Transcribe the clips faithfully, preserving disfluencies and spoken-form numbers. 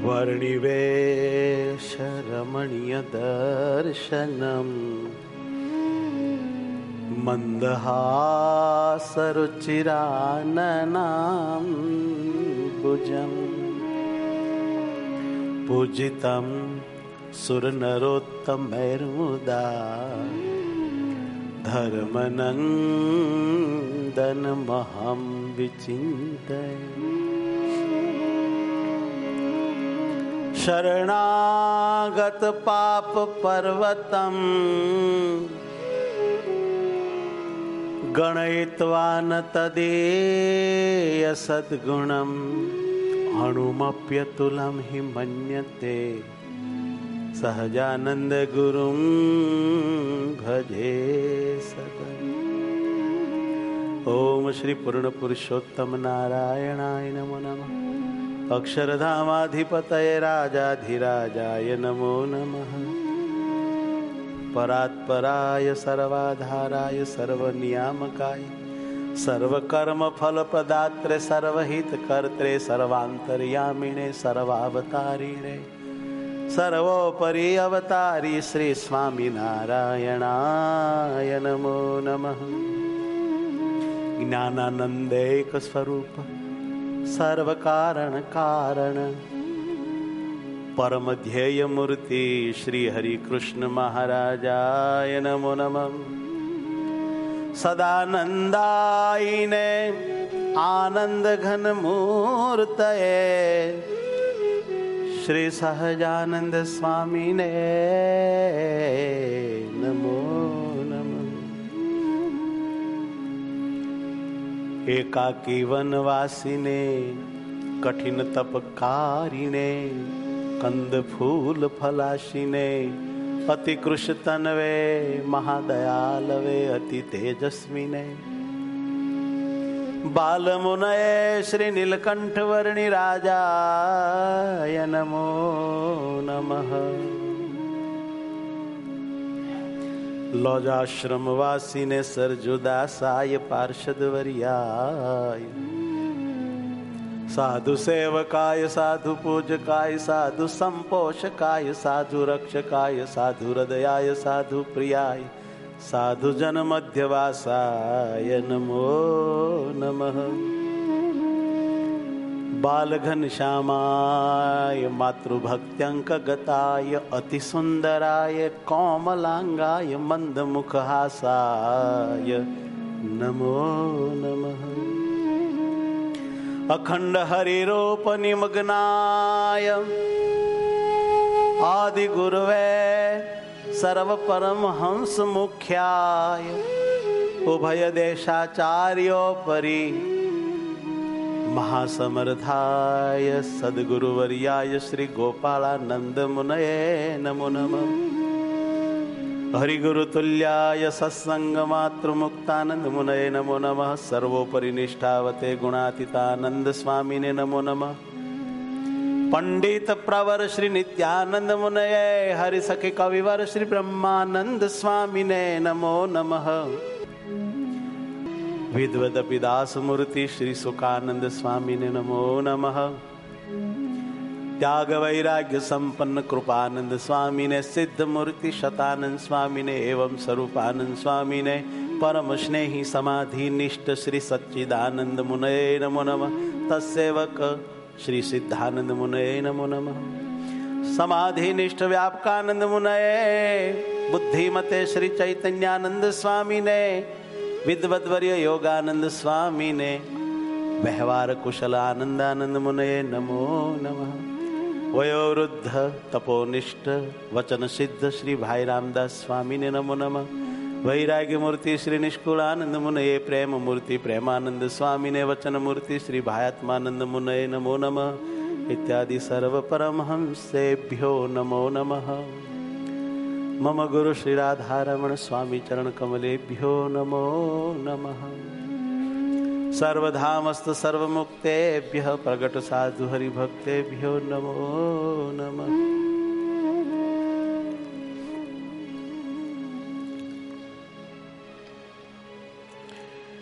वर्णिवेश रमणीय दर्शनम मंदहासरुचिराननां भुजं पूजितं सुरनरोत्तमैर्मुदा धर्मनन्दनमहं विचिन्तये। शरणागत पाप पर्वतम गणयित्वा न तदेय सद्गुणम् अणुमप्यतुलं हि मन्यते सहजानंद गुरुं भजे सदा। ओम श्री पूर्ण पुरुषोत्तम नारायणाय नमो नमः। अक्षरधामाधिपतये राजाधिराजाय नमो नमः। परात्पराय सर्वाधाराय सर्वनियामकाय सर्वकर्मफलप्रदात्रे सर्वहितकर्त्रे सर्वान्तर्यामिने सर्वावतारिणे सर्वोपरि अवतारी श्री स्वामिनारायणाय नमो नमः। ज्ञानानन्दैक स्वरूप सर्व कारण कारण परम ध्येय मूर्ति श्री हरि कृष्ण महाराजाय नमो नमः। सदानंदायिने आनंद घन मूर्तये श्री सहजानंद स्वामिने नमो नमः। एकाकी वनवासिने कठिन तपकारिणे कंद फूल फलाशिने अति कृश तनवे महादयालवे अति तेजस्विने बाल मुनये श्री नीलकंठ वर्णि राजाय नमो नमः। लौजाश्रम वासिने सरजुदासाय पार्षदवर्याय साधु सेवकाय साधु पूजकाय साधु संपोषकाय साधु रक्षकाय साधु हृदयाय साधु प्रियाय साधु जन मध्यवासाय नमो नमः। बाल घनश्यामाय मातृभक्त्यंक गताय अति सुंदराय कोमलांगाय मंदमुखहासाय नमो नमः। अखंड हरिरूप निमग्नाय आदि गुरुवे सर्व परमहंस मुख्याय उभय देशाचार्योपरि महासमर्थाय सद्गुरुवर्याय श्री गोपालानंद मुनये नमो नमः। हरिगुरुतुल्याय सत्संग मातृमुक्तानंद मुनये नमो नमः। सर्वोपरि निष्ठावते गुणातीतानंद स्वामिने नमो नमः। पंडित प्रवर श्री नित्यानंद मुनये हरि सखी कविवर श्री ब्रह्मानंद स्वामिने नमो नमः। विद्वदपि दास मूर्ति श्री सुखानंद स्वामिने नमो नमः। त्याग वैराग्य संपन्न कृपानंद स्वामिने सिद्ध मूर्ति शतानंद स्वामिने एवं स्वरूपानंद स्वामिने परम स्नेही समाधि निष्ठ श्री सच्चिदानंद मुनये नमो नमः। तत्सेवक श्री सिद्धानंद मुनये नमो नमः। समाधि निष्ठ व्यापकानंद मुनये बुद्धिमते श्री चैतन्यानंद स्वामिने विद्वद्वर्य योगानंद स्वामिने व्यवहार कुशल आनंदानंद मुनये नमो नमः। वयोवृद्ध तपोनिष्ठ वचन सिद्ध श्री भाई रामदास स्वामिने नमो नमः। वैराग्य मूर्ति श्री निष्कुलानंद मुनये प्रेम मूर्ति प्रेमानंद स्वामिने वचन मूर्ति श्री भायात्मानंद मुनये नमो नमः। इत्यादि सर्व परमहंसेभ्यो नमो नमः। मम गुरु श्री राधारमण स्वामी चरण कमलेभ्यो नमो नमः। सर्वधामस्त सर्वमुक्तेभ्यः प्रगट साधु हरिभक्तेभ्यो नमो नमः।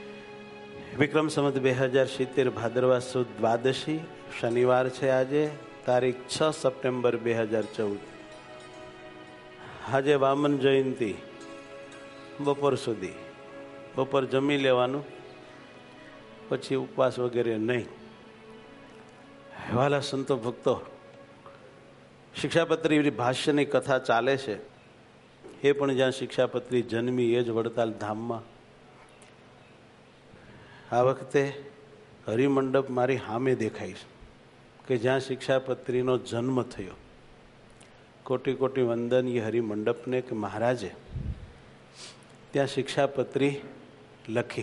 વિક્રમ સંવત બે હજાર સિત્તેર ભાદરવા સુદ દ્વાદશી શનિવાર છે આજે। તારીખ છ સપ્ટેમ્બર બે હજાર ચૌદ. આજે વામન જયંતિ. બપોર સુધી બપોર જમી લેવાનું, પછી ઉપવાસ વગેરે નહીં. વાલા સંતો ભક્તો, શિક્ષાપત્રી ભાષ્યની કથા ચાલે છે. એ પણ જ્યાં શિક્ષાપત્રી જન્મી એ જ વડતાલ ધામમાં. આ વખતે હરિમંડપ મારી સામે દેખાય છે કે જ્યાં શિક્ષાપત્રીનો જન્મ થયો. કોટી કોટી વંદન એ હરિમંડપને કે મહારાજે ત્યાં શિક્ષાપત્રી લખી.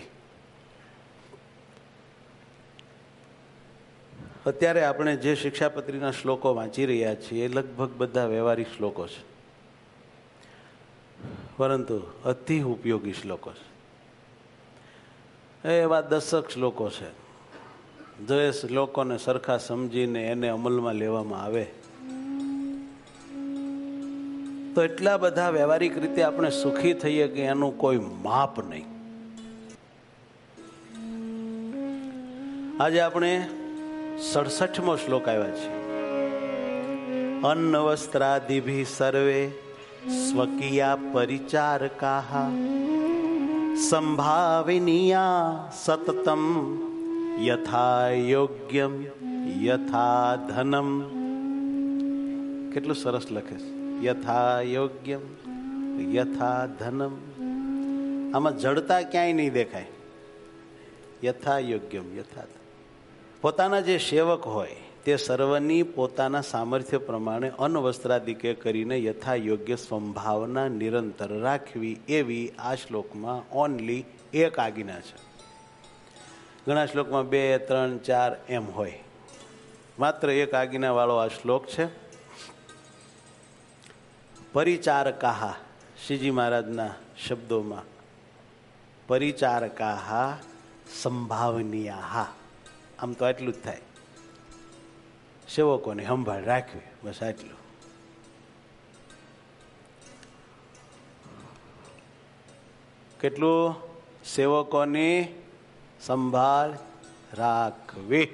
અત્યારે આપણે જે શિક્ષાપત્રીના શ્લોકો વાંચી રહ્યા છીએ એ લગભગ બધા વ્યવહારિક શ્લોકો છે, પરંતુ અતિ ઉપયોગી શ્લોકો છે. એવા દશક શ્લોકો છે. જો એ શ્લોકોને સરખા સમજીને એને અમલમાં લેવામાં આવે તો એટલા બધા વ્યવહારિક રીતે આપણે સુખી થઈએ કે એનું કોઈ માપ નહીં. આજે આપણે સડસઠમો શ્લોક આવ્યા છે. અન્ન વસ્ત્રાદિભિ સર્વે સ્વકીયા પરિચારકાઃ સંભાવિનીયા સતતમ યથા યોગ્યમ યથા ધનમ. કેટલું સરસ લખે છે, યથા યોગ્યમ યથા ધનમ. આમાં જડતા ક્યાંય નહીં દેખાય. યથા યોગ્યમ યથા. પોતાના જે સેવક હોય તે સર્વની પોતાના સામર્થ્ય પ્રમાણે અન્ન વસ્ત્રાદિકે કરીને યથા યોગ્ય સંભાવના નિરંતર રાખવી, એવી આ શ્લોકમાં ઓનલી એક આજ્ઞા છે. ઘણા શ્લોકમાં બે ત્રણ ચાર એમ હોય, માત્ર એક આજ્ઞા વાળો આ શ્લોક છે. પરિચારકાહ, શ્રીજી મહારાજના શબ્દોમાં પરિચારકાહ સંભાવનીયા. આમ તો આટલું જ થાય, સેવકોને સંભાળ રાખવી, બસ આટલું. કેટલું? સેવકોની સંભાળ રાખવી.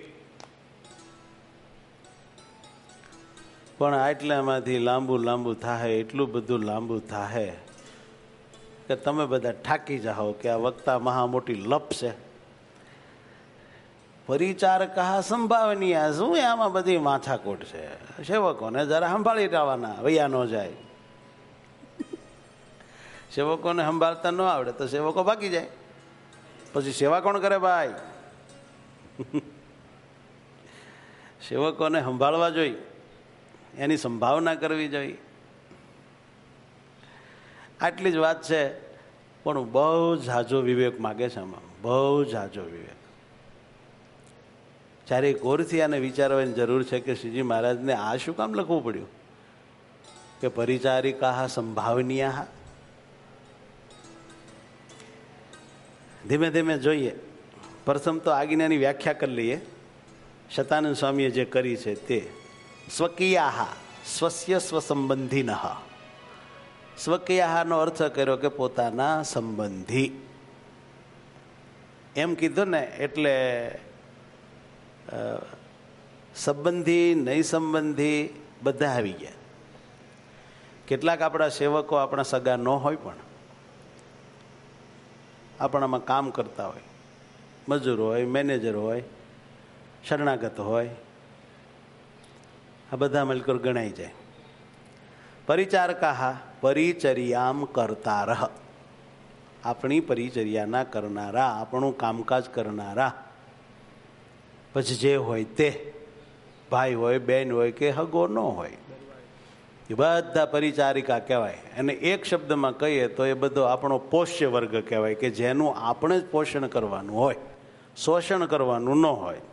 પણ આટલામાંથી લાંબુ લાંબુ થાય, એટલું બધું લાંબુ થાય કે તમે બધા થાકી જાઓ કે આ વક્તા મહા મોટી લપ છે. પરિચારકા સંભાવનીય, શું આમાં બધી માથાકૂટ છે? સેવકોને જરા સંભાળી રહેવાના, વૈયા ન જાય. સેવકોને સંભાળતા ન આવડે તો સેવકો ભાગી જાય, પછી સેવા કોણ કરે ભાઈ? સેવકોને સંભાળવા જોઈએ, એની સંભાવના કરવી જોઈએ. આટલી જ વાત છે, પણ બહુ ઝાઝો વિવેક માગે છે આમાં, બહુ ઝાઝો વિવેક. જ્યારે ગોરથી આને વિચારવાની જરૂર છે કે શ્રીજી મહારાજને આ શું કામ લખવું પડ્યું કે પરિચારિકા સંભાવનીયા. ધીમે ધીમે જોઈએ. પ્રથમ તો આજ્ઞાની વ્યાખ્યા કરી લઈએ. શતાનંદ સ્વામીએ જે કરી છે તે સ્વકીયા, સ્વસ્ય સ્વસંબંધીન. સ્વકીયાનો અર્થ કર્યો કે પોતાના સંબંધી. એમ કીધું ને એટલે સંબંધી નહીં સંબંધી બધા આવી ગયા. કેટલાક આપણા સેવકો આપણા સગા ન હોય, પણ આપણામાં કામ કરતા હોય, મજૂર હોય, મેનેજર હોય, શરણાગત હોય, આ બધા મળકર ગણાઈ જાય. પરિચારકા પરિચર્યામ કરતા રહ, આપણી પરિચર્યાના કરનારા, આપણું કામકાજ કરનારા. પછી જે હોય તે, ભાઈ હોય, બેન હોય કે હગો ન હોય, એ બધા પરિચારિકા કહેવાય. અને એક શબ્દમાં કહીએ તો એ બધો આપણો પોષ્ય વર્ગ કહેવાય, કે જેનું આપણે જ પોષણ કરવાનું હોય, શોષણ કરવાનું ન હોય.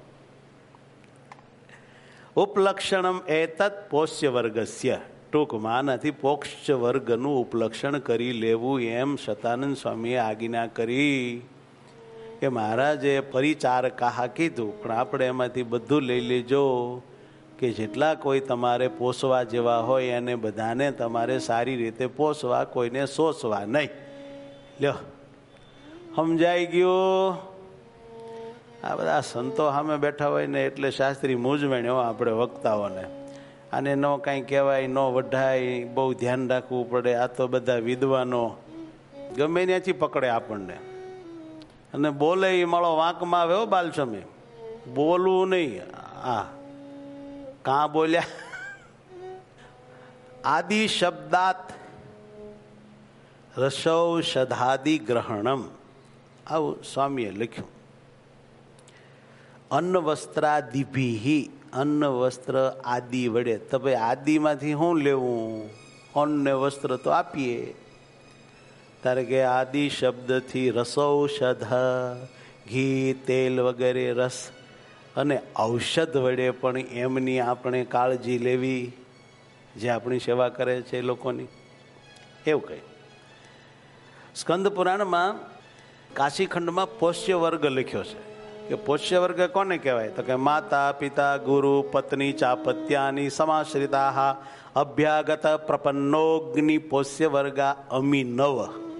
ઉપલક્ષણમ એતત પોષ્ય વર્ગસ્ય. ટૂંકમાં નથી પોક્ષ વર્ગનું ઉપલક્ષણ કરી લેવું, એમ શતાનંદ સ્વામીએ આજ્ઞા કરી. કે મહારાજે પરિચારકા કીધું, પણ આપણે એમાંથી બધું લઈ લેજો કે જેટલા કોઈ તમારે પોષવા જેવા હોય એને બધાને તમારે સારી રીતે પોષવા, કોઈને શોષવા નહીં. લ્યો, સમજાઈ ગયું? આ બધા સંતો સામે બેઠા હોય ને એટલે શાસ્ત્રી મૂંઝવણ્યો આપણે વક્તાઓને. આને ન કાંઈ કહેવાય, ન વઢાય, બહુ ધ્યાન રાખવું પડે. આ તો બધા વિદ્વાનો ગમે ત્યાંથી પકડે આપણને અને બોલે એ માળો વાંકમાં આવે. હો બાલસમી, બોલવું નહીં. આ કાં બોલ્યા? આદિ શબ્દાત રસૌષધાદિ ગ્રહણમ, આવું સ્વામીએ લખ્યું. અન્ન વસ્ત્રાદિભિ, અન્ન વસ્ત્ર આદિ વડે. તો ભાઈ આદિમાંથી શું લેવું? અન્ન ને વસ્ત્ર તો આપીએ. તારે કે આદિ શબ્દથી રસૌષધ, ઘી, તેલ વગેરે રસ અને ઔષધ વડે પણ એમની આપણે કાળજી લેવી, જે આપણી સેવા કરે છે એ લોકોની. એવું કહ્યું. સ્કંદ પુરાણમાં કાશીખંડમાં પોષ્ય વર્ગ લખ્યો છે કે પોષ્ય વર્ગ કોને કહેવાય? તો કે માતા પિતા ગુરુ પત્ની ચાપત્યાની સમાશ્રિતા અભ્યાગત પ્રપન્નોગ્નિ પોષ્ય વર્ગા અમી નવ.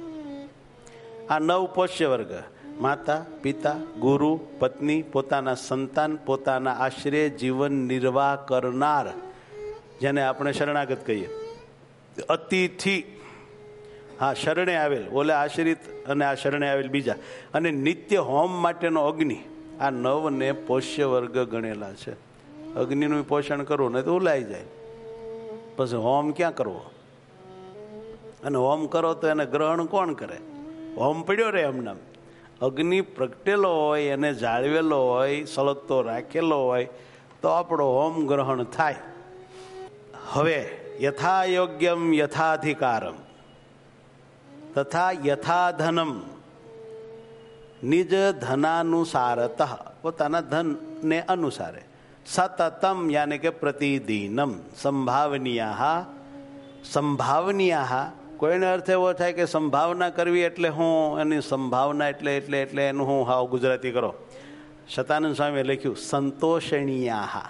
આ નવ પોષ્ય વર્ગ: માતા પિતા, ગુરુ, પત્ની, પોતાના સંતાન, પોતાના આશ્રય જીવન નિર્વાહ કરનાર, જેને આપણે શરણાગત કહીએ, અતિથિ, હા શરણે આવેલ, ઓલે આશ્રિત અને આ શરણે આવેલ બીજા, અને નિત્ય હોમ માટેનો અગ્નિ. આ નવ ને પોષ્ય વર્ગ ગણેલા છે. અગ્નિનું પોષણ કરવું નહીં તો ઉલાઈ જાય. પછી હોમ ક્યાં કરવો? અને હોમ કરો તો એને ગ્રહણ કોણ કરે? હોમ પડ્યો રે એમના. અગ્નિ પ્રગટેલો હોય, એને જાળવેલો હોય, સળગતો રાખેલો હોય તો આપણો હોમ ગ્રહણ થાય. હવે યથા યોગ્યમ યથાધિકારમ તથા યથાધનમ નિજ ધનાનુસારત, પોતાના ધનને અનુસારે, સતતમ યાને કે પ્રતિદિનમ, સંભાવનીયા, સંભાવનીયા. કોઈને અર્થ એવો થાય કે સંભાવના કરવી એટલે હું, એની સંભાવના એટલે એટલે એટલે એનું હું હાવ ગુજરાતી કરો. શતાનંદ સ્વામીએ લખ્યું સંતોષણીયા.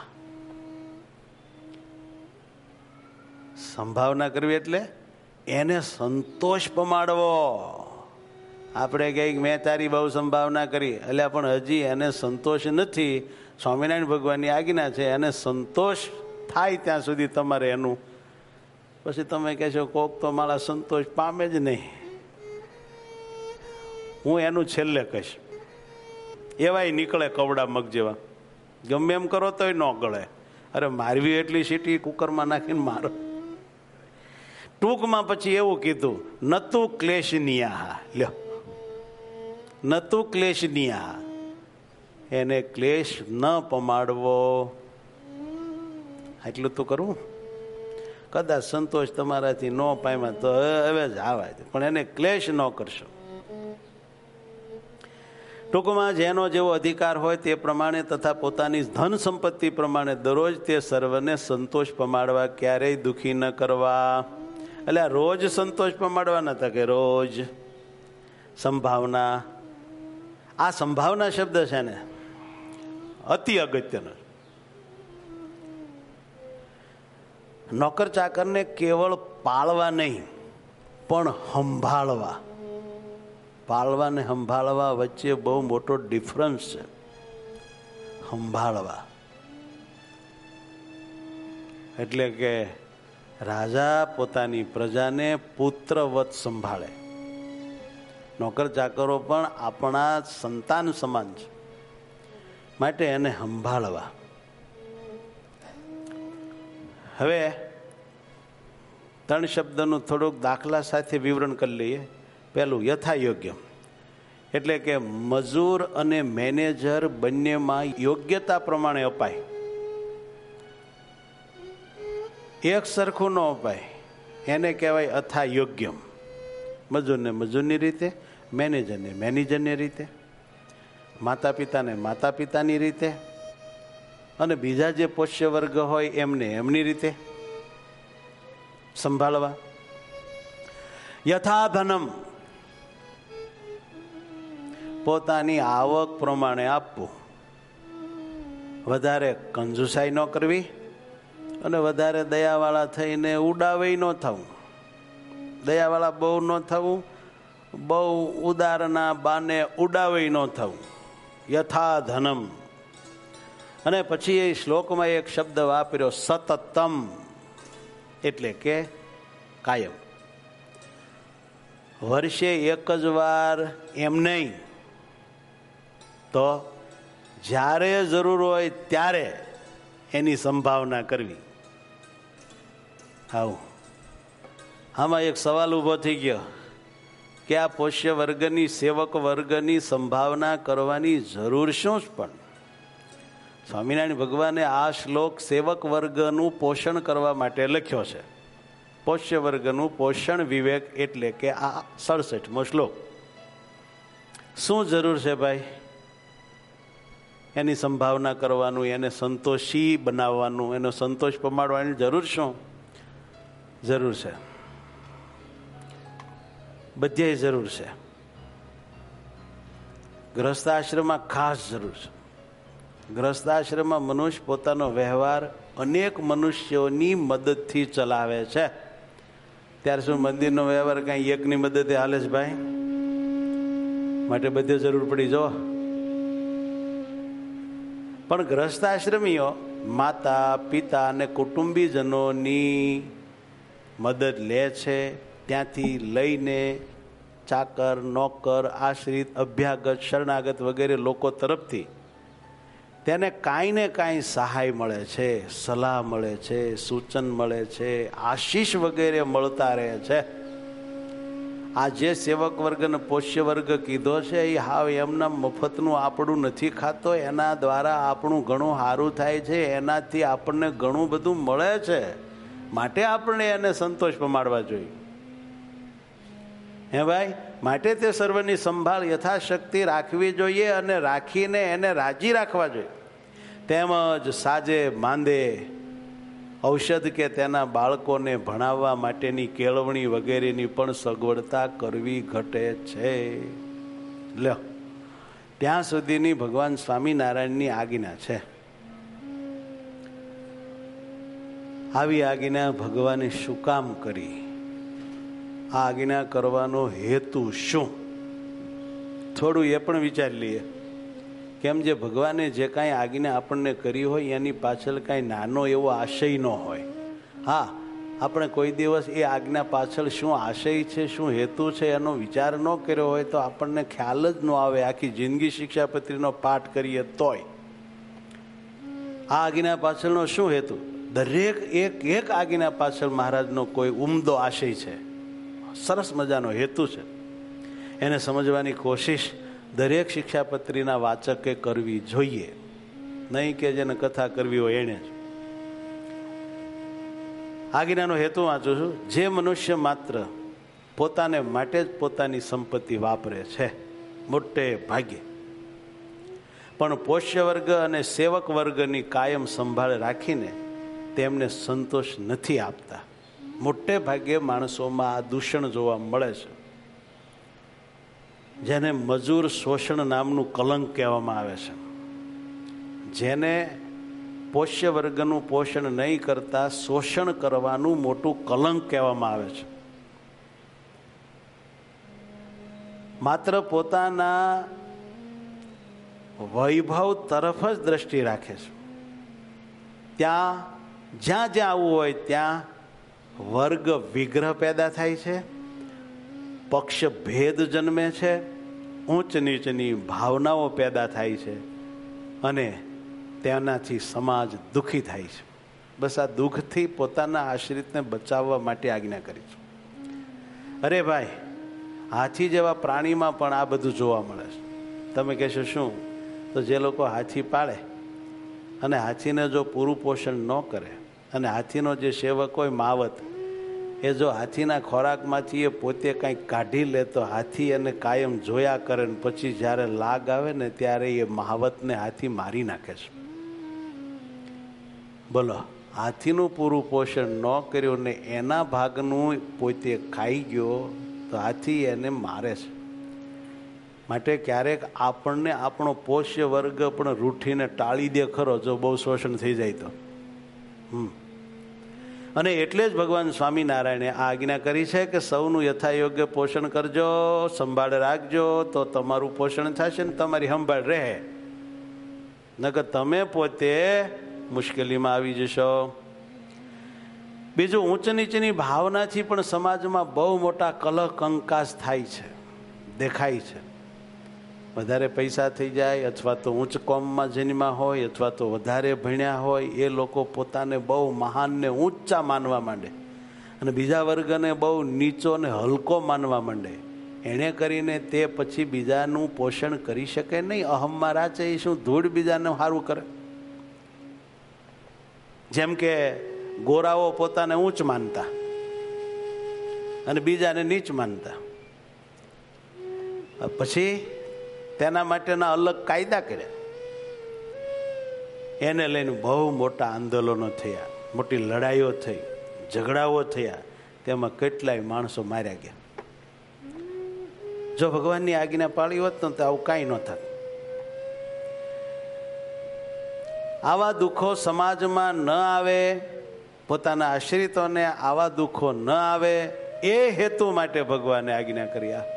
સંભાવના કરવી એટલે એને સંતોષ પમાડવો. આપણે કંઈક મેં તારી બહુ સંભાવના કરી, એટલે પણ હજી એને સંતોષ નથી. સ્વામિનારાયણ ભગવાનની આજ્ઞા છે, એને સંતોષ થાય ત્યાં સુધી તમારે એનું, પછી તમે કહેશો કોક તો મારા સંતોષ પામે જ નહીં, હું એનું છેલ્લે કહીશ. એવાય નીકળે કવડા મગ જેવા, ગમે એમ કરો તોય ન ગળે. અરે મારવી એટલી સીટી કુકરમાં નાખીને મારો. ટૂંકમાં પછી એવું કીધું, નતું ક્લેશનિયા, લ્યો, નતું ક્લેશનિયા, એને ક્લેશ ન પમાડવો. એટલું તો કરવું. કદાચ સંતોષ તમારાથી ન પામ્યા તો હવે જ આવા, પણ એને ક્લેશ ન કરશો. ટૂંકમાં જેનો જેવો અધિકાર હોય તે પ્રમાણે તથા પોતાની ધન સંપત્તિ પ્રમાણે દરરોજ તે સર્વને સંતોષ પમાડવા, ક્યારેય દુઃખી ન કરવા. એટલે આ રોજ સંતોષ પમાડવા નતા કે રોજ સંભાવના. આ સંભાવના શબ્દ છે ને અતિ અગત્યનો. નોકર ચાકરને કેવળ પાળવા નહીં પણ સંભાળવા. પાળવા ને સંભાળવા વચ્ચે બહુ મોટો ડિફરન્સ છે. સંભાળવા એટલે કે રાજા પોતાની પ્રજાને પુત્રવત સંભાળે. નોકર ચાકરો પણ આપણા સંતાન સમાન છે, માટે એને સંભાળવા. હવે ત્રણ શબ્દનું થોડુંક દાખલા સાથે વિવરણ કરી લઈએ. પહેલું યથાયોગ્ય, એટલે કે મજૂર અને મેનેજર બંનેમાં યોગ્યતા પ્રમાણે અપાય. એક સરખું ન અપાય એને કહેવાય અથા યોગ્યમ. મજૂરને મજૂરની રીતે, મેનેજરને મેનેજરની રીતે, માતા પિતાને માતા પિતાની રીતે, અને બીજા જે પોષ્ય વર્ગ હોય એમને એમની રીતે સંભાળવા. યથાધનમ, પોતાની આવક પ્રમાણે આપવું. વધારે કંજુસાઈ ન કરવી અને વધારે દયાવાળા થઈને ઉડાવે ન થવું. દયાવાળા બહુ ન થવું, બહુ ઉદારના બાને ઉડાવે ન થવું. યથાધનમ. અને પછી એ શ્લોકમાં એક શબ્દ વાપર્યો સતતમ, એટલે કે કાયમ. વર્ષે એક જ વાર એમ નહીં, તો જ્યારે જરૂર હોય ત્યારે એની સંભાવના કરવી. આવું આમાં એક સવાલ ઊભો થઈ ગયો કે આ પોષ્ય વર્ગની સેવક વર્ગની સંભાવના કરવાની જરૂર શું? પણ સ્વામિનારાયણ ભગવાને આ શ્લોક સેવક વર્ગનું પોષણ કરવા માટે લખ્યો છે. પોષ્ય વર્ગનું પોષણ વિવેક એટલે કે આ સડસઠમો શ્લોક. શું જરૂર છે ભાઈ? એની સંભાવના કરવાનું, એને સંતોષી બનાવવાનું, એનો સંતોષ પમાડવાની જરૂર શું? જરૂર છે, બધે જરૂર છે. ગ્રસ્તાશ્રમમાં ખાસ જરૂર છે. ગ્રસ્તાશ્રમમાં મનુષ્ય પોતાનો વ્યવહાર અનેક મનુષ્યોની મદદથી ચલાવે છે. ત્યારે શું મંદિરનો વ્યવહાર કાંઈ એકની મદદે હાલે છે ભાઈ? માટે બધે જરૂર પડી જો. પણ ગ્રસ્તાશ્રમીઓ માતા પિતા અને કુટુંબીજનોની મદદ લે છે. ત્યાંથી લઈને ચાકર, નોકર, આશ્રિત, અભ્યાગત, શરણાગત વગેરે લોકો તરફથી તેને કાંઈ ને કાંઈ સહાય મળે છે, સલાહ મળે છે, સૂચન મળે છે, આશીષ વગેરે મળતા રહે છે. આ જે સેવક વર્ગને પોષ્ય વર્ગ કીધો છે એ હાવ એમના મફતનું આપણું નથી ખાતો. એના દ્વારા આપણું ઘણું સારું થાય છે, એનાથી આપણને ઘણું બધું મળે છે. માટે આપણે એને સંતોષ પમાડવા જોઈએ. હે ભાઈ, માટે તે સર્વની સંભાળ યથાશક્તિ રાખવી જોઈએ અને રાખીને એને રાજી રાખવા જોઈએ. તેમજ સાજે માંદે ઔષધ કે તેના બાળકોને ભણાવવા માટેની કેળવણી વગેરેની પણ સગવડતા કરવી ઘટે છે. લ્યો, ત્યાં સુધીની ભગવાન સ્વામિનારાયણની આજ્ઞા છે. આવી આજ્ઞા ભગવાને શું કામ કરી? આ આજ્ઞા કરવાનો હેતુ શું? થોડું એ પણ વિચારી લઈએ. કેમ જે ભગવાને જે કાંઈ આજ્ઞા આપણને કરી હોય એની પાછળ કાંઈ નાનો એવો આશય ન હોય. હા, આપણે કોઈ દિવસ એ આજ્ઞા પાછળ શું આશય છે, શું હેતુ છે એનો વિચાર ન કર્યો હોય તો આપણને ખ્યાલ જ ન આવે. આખી જિંદગી શિક્ષાપત્રીનો પાઠ કરીએ તોય આ આજ્ઞા પાછળનો શું હેતુ? દરેક એક એક આજ્ઞા પાછળ મહારાજનો કોઈ ઉમદો આશય છે, સરસ મજાનો હેતુ છે. એને સમજવાની કોશિશ દરેક શિક્ષાપત્રીના વાચકે કરવી જોઈએ. નહીં કે જેને કથા કરવી હોય એને જ. આજ્ઞાનો હેતુ વાંચું છું. જે મનુષ્ય માત્ર પોતાને માટે જ પોતાની સંપત્તિ વાપરે છે, મોટે ભાગે, પણ પોષ્ય વર્ગ અને સેવક વર્ગની કાયમ સંભાળ રાખીને તેમને સંતોષ નથી આપતા, મોટે ભાગે માણસોમાં આ દૂષણ જોવા મળે છે. જેને મજૂર શોષણ નામનું કલંક કહેવામાં આવે છે. જેને પોષ્ય વર્ગનું પોષણ નહીં કરતા શોષણ કરવાનું મોટું કલંક કહેવામાં આવે છે. માત્ર પોતાના વૈભવ તરફ જ દ્રષ્ટિ રાખે છે. ત્યાં જ્યાં જ્યાં આવવું હોય ત્યાં વર્ગ વિગ્રહ પેદા થાય છે, પક્ષ ભેદ જન્મે છે, ઊંચ નીચની ભાવનાઓ પેદા થાય છે અને તેનાથી સમાજ દુઃખી થાય છે. બસ આ દુઃખથી પોતાના આશ્રિતને બચાવવા માટે આજ્ઞા કરી છે. અરે ભાઈ, હાથી જેવા પ્રાણીમાં પણ આ બધું જોવા મળે છે. તમે કહેશો શું? તો જે લોકો હાથી પાળે અને હાથીને જો પૂરું પોષણ ન કરે અને હાથીનો જે સેવક હોય માવત, એ જો હાથીના ખોરાકમાંથી એ પોતે કંઈક કાઢી લે તો હાથી એને કાયમ જોયા કરે ને પછી જ્યારે લાગ આવે ને ત્યારે એ મહાવતને હાથી મારી નાખે છે. બોલો, હાથીનું પૂરું પોષણ ન કર્યું ને એના ભાગનું પોતે ખાઈ ગયો તો હાથી એને મારે છે. માટે ક્યારેક આપણને આપણો પોષ્ય વર્ગ પણ રૂઠીને ટાળી દે ખરો, જો બહુ શોષણ થઈ જાય તો. હમ અને એટલે જ ભગવાન સ્વામિનારાયણે આ આજ્ઞા કરી છે કે સૌનું યથાયોગ્ય પોષણ કરજો, સંભાળ રાખજો, તો તમારું પોષણ થશે ને તમારી સંભાળ રહે. નકર તમે પોતે મુશ્કેલીમાં આવી જશો. બીજું, ઊંચ નીચની ભાવનાથી પણ સમાજમાં બહુ મોટા કલહ કંકાસ થાય છે, દેખાય છે. વધારે પૈસા થઈ જાય અથવા તો ઉચ્ચ કોમમાં જન્મા હોય અથવા તો વધારે ભણ્યા હોય એ લોકો પોતાને બહુ મહાન ને ઊંચા માનવા માંડે અને બીજા વર્ગને બહુ નીચો ને હલકો માનવા માંડે. એણે કરીને તે પછી બીજાનું પોષણ કરી શકે નહીં. અહમમાં રાચે એ શું ધૂળ બીજાને સારું કરે. જેમ કે ગોરાઓ પોતાને ઊંચ માનતા અને બીજાને નીચ માનતા, પછી તેના માટેના અલગ કાયદા કર્યા. એને લઈને બહુ મોટા આંદોલનો થયા, મોટી લડાઈઓ થઈ, ઝઘડાઓ થયા, તેમાં કેટલાય માણસો માર્યા ગયા. જો ભગવાનની આજ્ઞા પાળી હોત ને તો આવું કાંઈ ન થાત. આવા દુઃખો સમાજમાં ન આવે, પોતાના આશ્રિતોને આવા દુઃખો ન આવે એ હેતુ માટે ભગવાને આજ્ઞા કરી. આ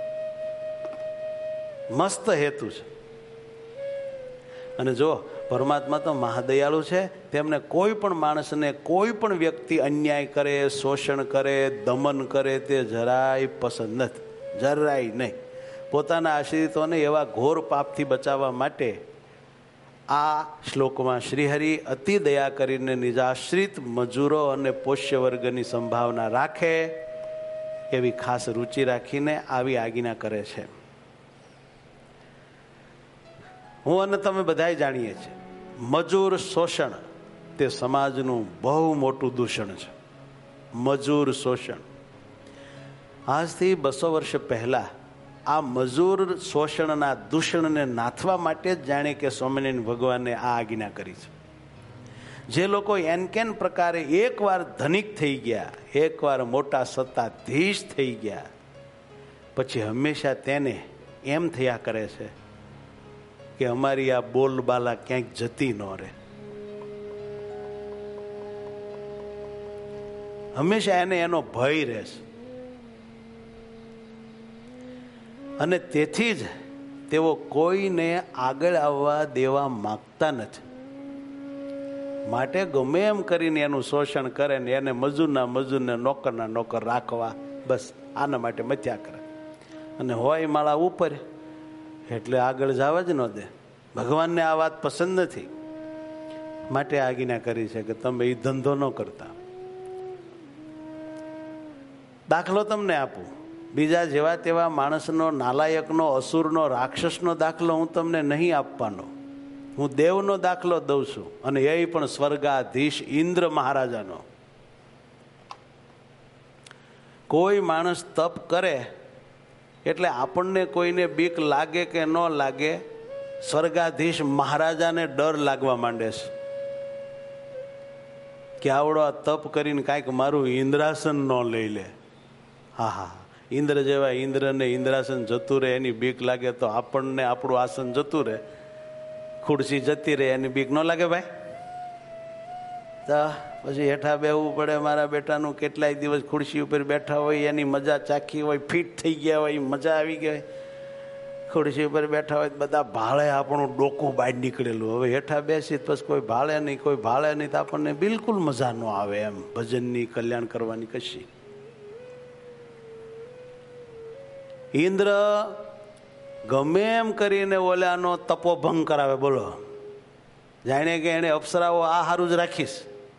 મસ્ત હેતુ છે. અને જો પરમાત્મા તો મહાદયાળુ છે, તેમને કોઈ પણ માણસને કોઈ પણ વ્યક્તિ અન્યાય કરે, શોષણ કરે, દમન કરે તે જરાય પસંદ નથી, જરાય નહીં. પોતાના આશ્રિતોને એવા ઘોર પાપથી બચાવવા માટે આ શ્લોકમાં શ્રીહરિ અતિ દયા કરીને નિજાશ્રિત મજૂરો અને પોષ્ય વર્ગની સંભાવના રાખે એવી ખાસ રુચિ રાખીને આવી આજ્ઞા કરે છે. હું અને તમે બધાય જાણીએ છીએ, મજૂર શોષણ તે સમાજનું બહુ મોટું દૂષણ છે. મજૂર શોષણ આજથી બસો વર્ષ પહેલા આ મજૂર શોષણના દૂષણને નાથવા માટે જ જાણે કે સ્વામિનારાયણ ભગવાને આ આજ્ઞા કરી છે. જે લોકો એન કેન પ્રકારે એકવાર ધનિક થઈ ગયા, એકવાર મોટા સત્તાધીશ થઈ ગયા, પછી હંમેશા તેને એમ થયા કરે છે કે અમારી આ બોલબાલા ક્યાંક જતી ન રહે. હંમેશા એને એનો ભય રહેશે અને તેથી જ તેઓ કોઈને આગળ આવવા દેવા માગતા નથી. માટે ગમે એમ કરીને એનું શોષણ કરે ને એને મજૂરના મજૂરને નોકરના નોકર રાખવા, બસ આના માટે મથ્યા કરે. અને હોય માળા ઉપર એટલે આગળ જવા જ ન દે. ભગવાનને આ વાત પસંદ નથી, માટે આજ્ઞા કરી છે કે તમે એ ધંધો ન કરતા. દાખલો તમને આપું, બીજા જેવા તેવા માણસનો, નાલાયકનો, અસુરનો, રાક્ષસનો દાખલો હું તમને નહીં આપવાનો. હું દેવનો દાખલો દઉં છું, અને એ પણ સ્વર્ગાધીશ ઇન્દ્ર મહારાજાનો. કોઈ માણસ તપ કરે એટલે આપણને કોઈને બીક લાગે કે ન લાગે, સ્વર્ગાધીશ મહારાજાને ડર લાગવા માંડે છે કે આવડો આ તપ કરીને કાંઈક મારું ઇન્દ્રાસન ન લઈ લે. હા હા, ઇન્દ્ર જેવા ઇન્દ્રને ઇન્દ્રાસન જતું રહે એની બીક લાગે તો આપણને આપણું આસન જતું રહે, ખુરશી જતી રહે એની બીક ન લાગે ભાઈ? તો પછી હેઠા બેહવું પડે. મારા બેટાનું કેટલાય દિવસ ખુરશી ઉપર બેઠા હોય, એની મજા ચાખી હોય, ફિટ થઈ ગયા હોય, મજા આવી ગઈ હોય, ખુરશી ઉપર બેઠા હોય બધા ભાળે, આપણું ડોકું બહાર નીકળેલું. હવે હેઠા બેસી પછી કોઈ ભાળે નહીં, કોઈ ભાળે નહીં તો આપણને બિલકુલ મજા ન આવે એમ ભજનની, કલ્યાણ કરવાની કશી. ઇન્દ્ર ગમે એમ કરીને ઓલાનો તપોભંગ કરાવે. બોલો, જાણે કે એને અપ્સરાઓ આ હારું જ રાખીશ,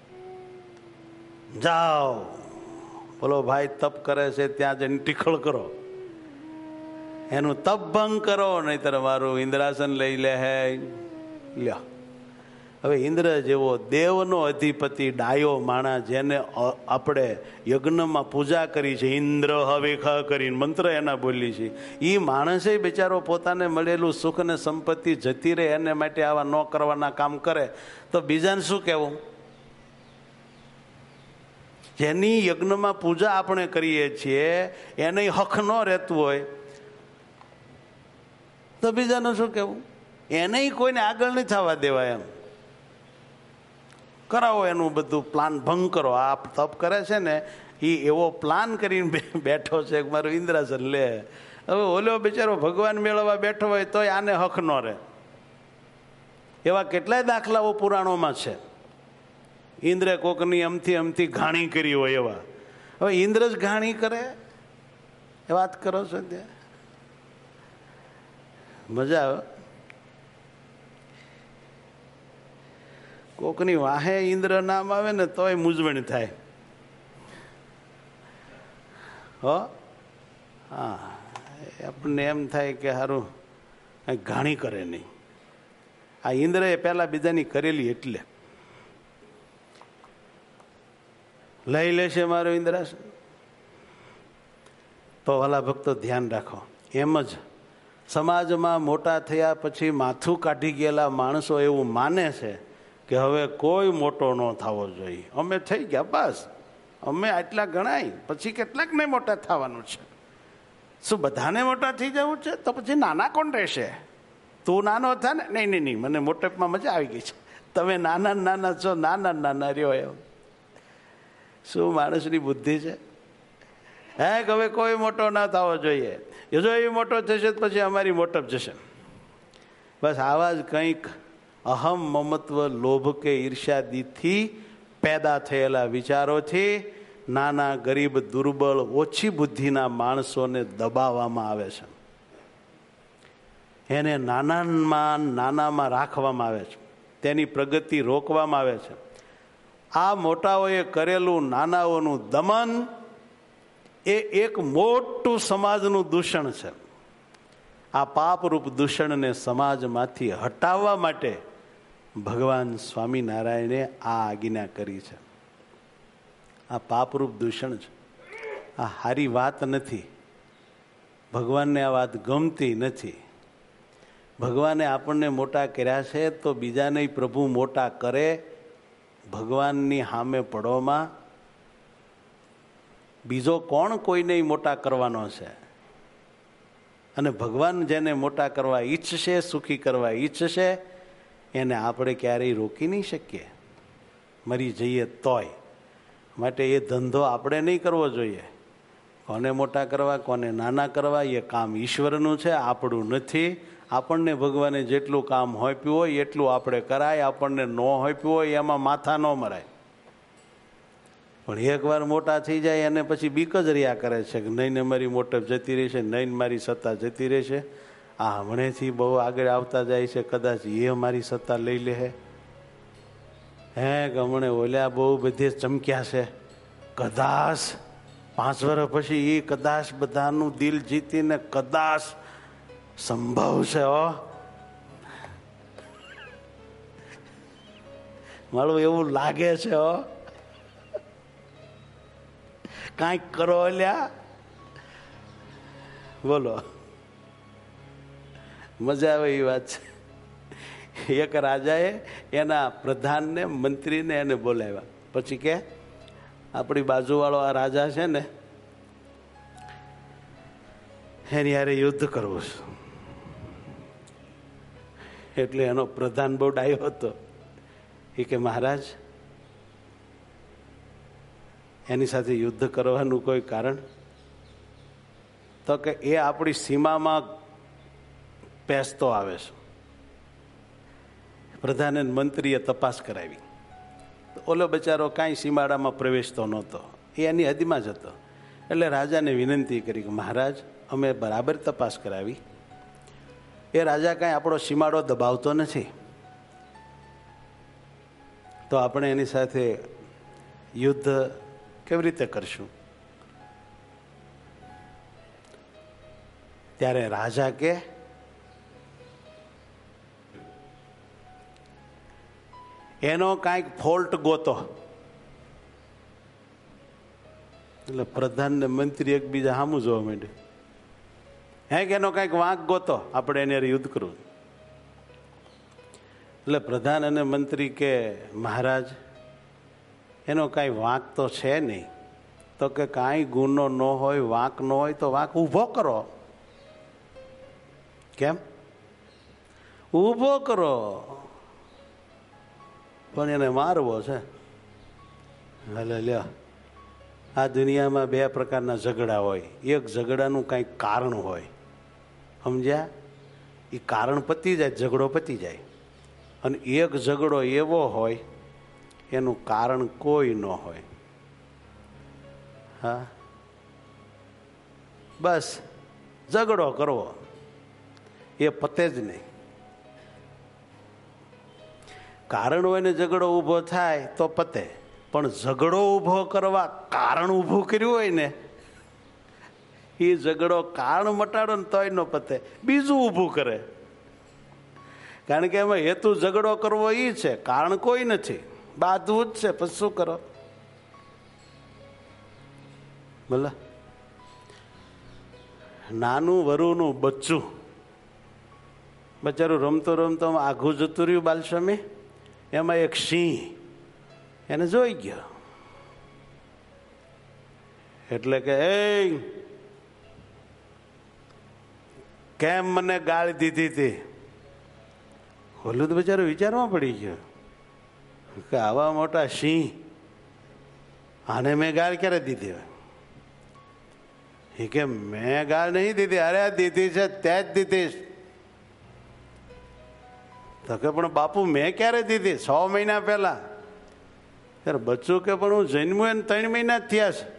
જાઓ બોલો ભાઈ તપ કરે છે ત્યાં જઈને ટીખળ કરો, એનું તપ ભંગ કરો, નહીતર મારું ઇન્દ્રાસન લઈ લે હે લ્યો. હવે ઇન્દ્ર જેવો દેવનો અધિપતિ, ડાયો માણા, જેને આપણે યજ્ઞમાં પૂજા કરી છે, ઇન્દ્ર હવેખ કરીને મંત્ર એના બોલી છે, એ માણસે બિચારો પોતાને મળેલું સુખ ને સંપત્તિ જતી રહે એને માટે આવા ન કરવાના કામ કરે તો બીજાને શું કહેવું? જેની યજ્ઞમાં પૂજા આપણે કરીએ છીએ એને હક ન રહેતું હોય તો બીજાનું શું કહેવું? એને કોઈને આગળ નહીં થવા દેવાય. એમ કરાવો એનું બધું પ્લાન ભંગ કરો. આ તપ કરે છે ને એ એવો પ્લાન કરીને બેઠો છે કે મારું ઇન્દ્રાસન લે. હવે ઓલો બિચારો ભગવાન મેળવવા બેઠો હોય તોય આને હક ન રહે. એવા કેટલાય દાખલાઓ પુરાણોમાં છે. ઇન્દ્રે કોકની અમથી અમથી ઘાણી કરી હોય એવા. હવે ઇન્દ્ર જ ઘાણી કરે એ વાત કરો છો ત્યાં મજા આવે. કોકની વાહે ઇન્દ્ર નામ આવે ને તોય મૂંઝવણ થાય. હો હા, આપણને એમ થાય કે સારું ઘાણી કરે નહીં. આ ઇન્દ્રએ પહેલા બીજાની કરેલી એટલે લઈ લેશે મારો ઇન્દ્રાસન. તો વાલા ભક્તો ધ્યાન રાખો, એમ જ સમાજમાં મોટા થયા પછી માથું કાઢી ગયેલા માણસો એવું માને છે કે હવે કોઈ મોટો ન થવો જોઈએ, અમે થઈ ગયા બસ, અમે આટલા ગણાય, પછી કેટલાકને મોટા થવાનું છે. શું બધાને મોટા થઈ જવું છે? તો પછી નાના કોણ રહેશે? તું નાનો થા ને. નહીં નહીં નહીં, મને મોટેપમાં મજા આવી ગઈ છે, તમે નાના નાના છો, નાના નાના રહ્યો. એમ શું માણસની બુદ્ધિ છે? હે હવે કોઈ મોટો ના થવો જોઈએ, જો એ મોટો થશે પછી અમારી મોટપ જશે. બસ આવા જ કંઈક અહમ મમત્વ લોભ કે ઈર્ષ્યાદીથી પેદા થયેલા વિચારોથી નાના ગરીબ દુર્બળ ઓછી બુદ્ધિના માણસોને દબાવવામાં આવે છે, એને નાનામાં નાનામાં રાખવામાં આવે છે, તેની પ્રગતિ રોકવામાં આવે છે. આ મોટાઓએ કરેલું નાનાઓનું દમન એ એક મોટું સમાજનું દૂષણ છે. આ પાપરૂપ દૂષણને સમાજમાંથી હટાવવા માટે ભગવાન સ્વામિનારાયણે આ આજ્ઞા કરી છે. આ પાપરૂપ દૂષણ છે, આ સારી વાત નથી. ભગવાનને આ વાત ગમતી નથી. ભગવાને આપણને મોટા કર્યા છે તો બીજાને પ્રભુ મોટા કરે. ભગવાનની સામે પડોમાં બીજો કોણ કોઈને મોટા કરવાનો છે? અને ભગવાન જેને મોટા કરવા ઈચ્છશે, સુખી કરવા ઈચ્છશે, એને આપણે ક્યારેય રોકી નહીં શકીએ, મરી જઈએ તોય. માટે એ ધંધો આપણે નહીં કરવો જોઈએ. કોને મોટા કરવા, કોને નાના કરવા, એ કામ ઈશ્વરનું છે, આપણું નથી. આપણને ભગવાને જેટલું કામ હોપ્યું હોય એટલું આપણે કરાય, આપણને ન હોપ્યું હોય એમાં માથા ન મરાય. પણ એકવાર મોટા થઈ જાય અને પછી બીક જ રહ્યા કરે છે કે નહીં ને મારી મોટપ જતી રહેશે, નહીં મારી સત્તા જતી રહેશે. આ હમણેથી બહુ આગળ આવતા જાય છે, કદાચ એ મારી સત્તા લઈ લે. હે હમણે ઓલ્યા બહુ બધે ચમક્યા છે, કદાચ પાંચ વર્ષ પછી એ કદાચ બધાનું દિલ જીતીને કદાચ સંભવ છે. હો મારું એવું લાગે છે. હો કાંઈક કરો લ્યા, બોલો. મજા આવે એ વાત છે. એક રાજાએ એના પ્રધાનને, મંત્રીને એને બોલાવ્યા. પછી કે આપણી બાજુવાળો આ રાજા છે ને, એની હારે યુદ્ધ કરવું છે. એટલે એનો પ્રધાન બહુ ડાયો હતો. એ કે મહારાજ, એની સાથે યુદ્ધ કરવાનું કોઈ કારણ? તો કે એ આપણી સીમામાં પેસતો આવે છે. પ્રધાન અને મંત્રીએ તપાસ કરાવી. ઓલો બચારો કાંઈ સીમાડામાં પ્રવેશતો નહોતો, એ એની હદમાં જ હતો. એટલે રાજાને વિનંતી કરી કે મહારાજ, અમે બરાબર તપાસ કરાવી, એ રાજા કાંઈ આપણો સીમાડો દબાવતો નથી, તો આપણે એની સાથે યુદ્ધ કેવી રીતે કરશું? ત્યારે રાજા કે એનો કાંઈક ફોલ્ટ ગોતો. એટલે પ્રધાન ને મંત્રી એકબીજા સામું જોવા માંડે. હે કે એનો કાંઈક વાંક ગોતો, આપણે એને યુદ્ધ કરવું. એટલે પ્રધાન અને મંત્રી કે મહારાજ, એનો કાંઈ વાંક તો છે નહીં. તો કે કાંઈ ગુનો ન હોય, વાંક ન હોય તો વાંક ઊભો કરો. કેમ? ઊભો કરો, પણ એને મારવો છે. હાલે લ્યો, આ દુનિયામાં બે પ્રકારના ઝઘડા હોય. એક ઝઘડાનું કાંઈક કારણ હોય, સમજ્યા? એ કારણ પતી જાય, ઝઘડો પતી જાય. અને એક ઝઘડો એવો હોય એનું કારણ કોઈ ન હોય. હા, બસ ઝઘડો કરવો એ પતે જ નહીં. કારણ હોય ને ઝઘડો ઊભો થાય તો પતે, પણ ઝઘડો ઊભો કરવા કારણ ઊભું કર્યું હોય ને એ ઝઘડો કારણ મટાડો ને તોય ન પતે, બીજું ઊભું કરે. કારણ કે એમાં હેતુ ઝઘડો કરવો એ છે, કારણ કોઈ નથી, બાધવું જ છે. પછી શું કરો? બોલો, નાનું વરુનું બચ્ચું બચારું રમતો રમતો આઘું જતું રહ્યું બાલસ્વામી, એમાં એક સિંહ એને જોઈ ગયો. એટલે કે એ કેમ મને ગાળ દીધી હતી? ઓલું તો બચારું વિચારમાં પડી ગયો કે આવા મોટા સિંહ, આને મેં ગાળ ક્યારે દીધી હોય? એ કે મેં ગાળ નહીં દીધી. અરે દીધી છે, તે જ દીધી. તો કે પણ બાપુ મેં ક્યારે દીધી? છ મહિના પહેલા. ત્યારે બચ્ચું કે પણ હું જન્મ્યું એને ત્રણ મહિના જ થયા છે.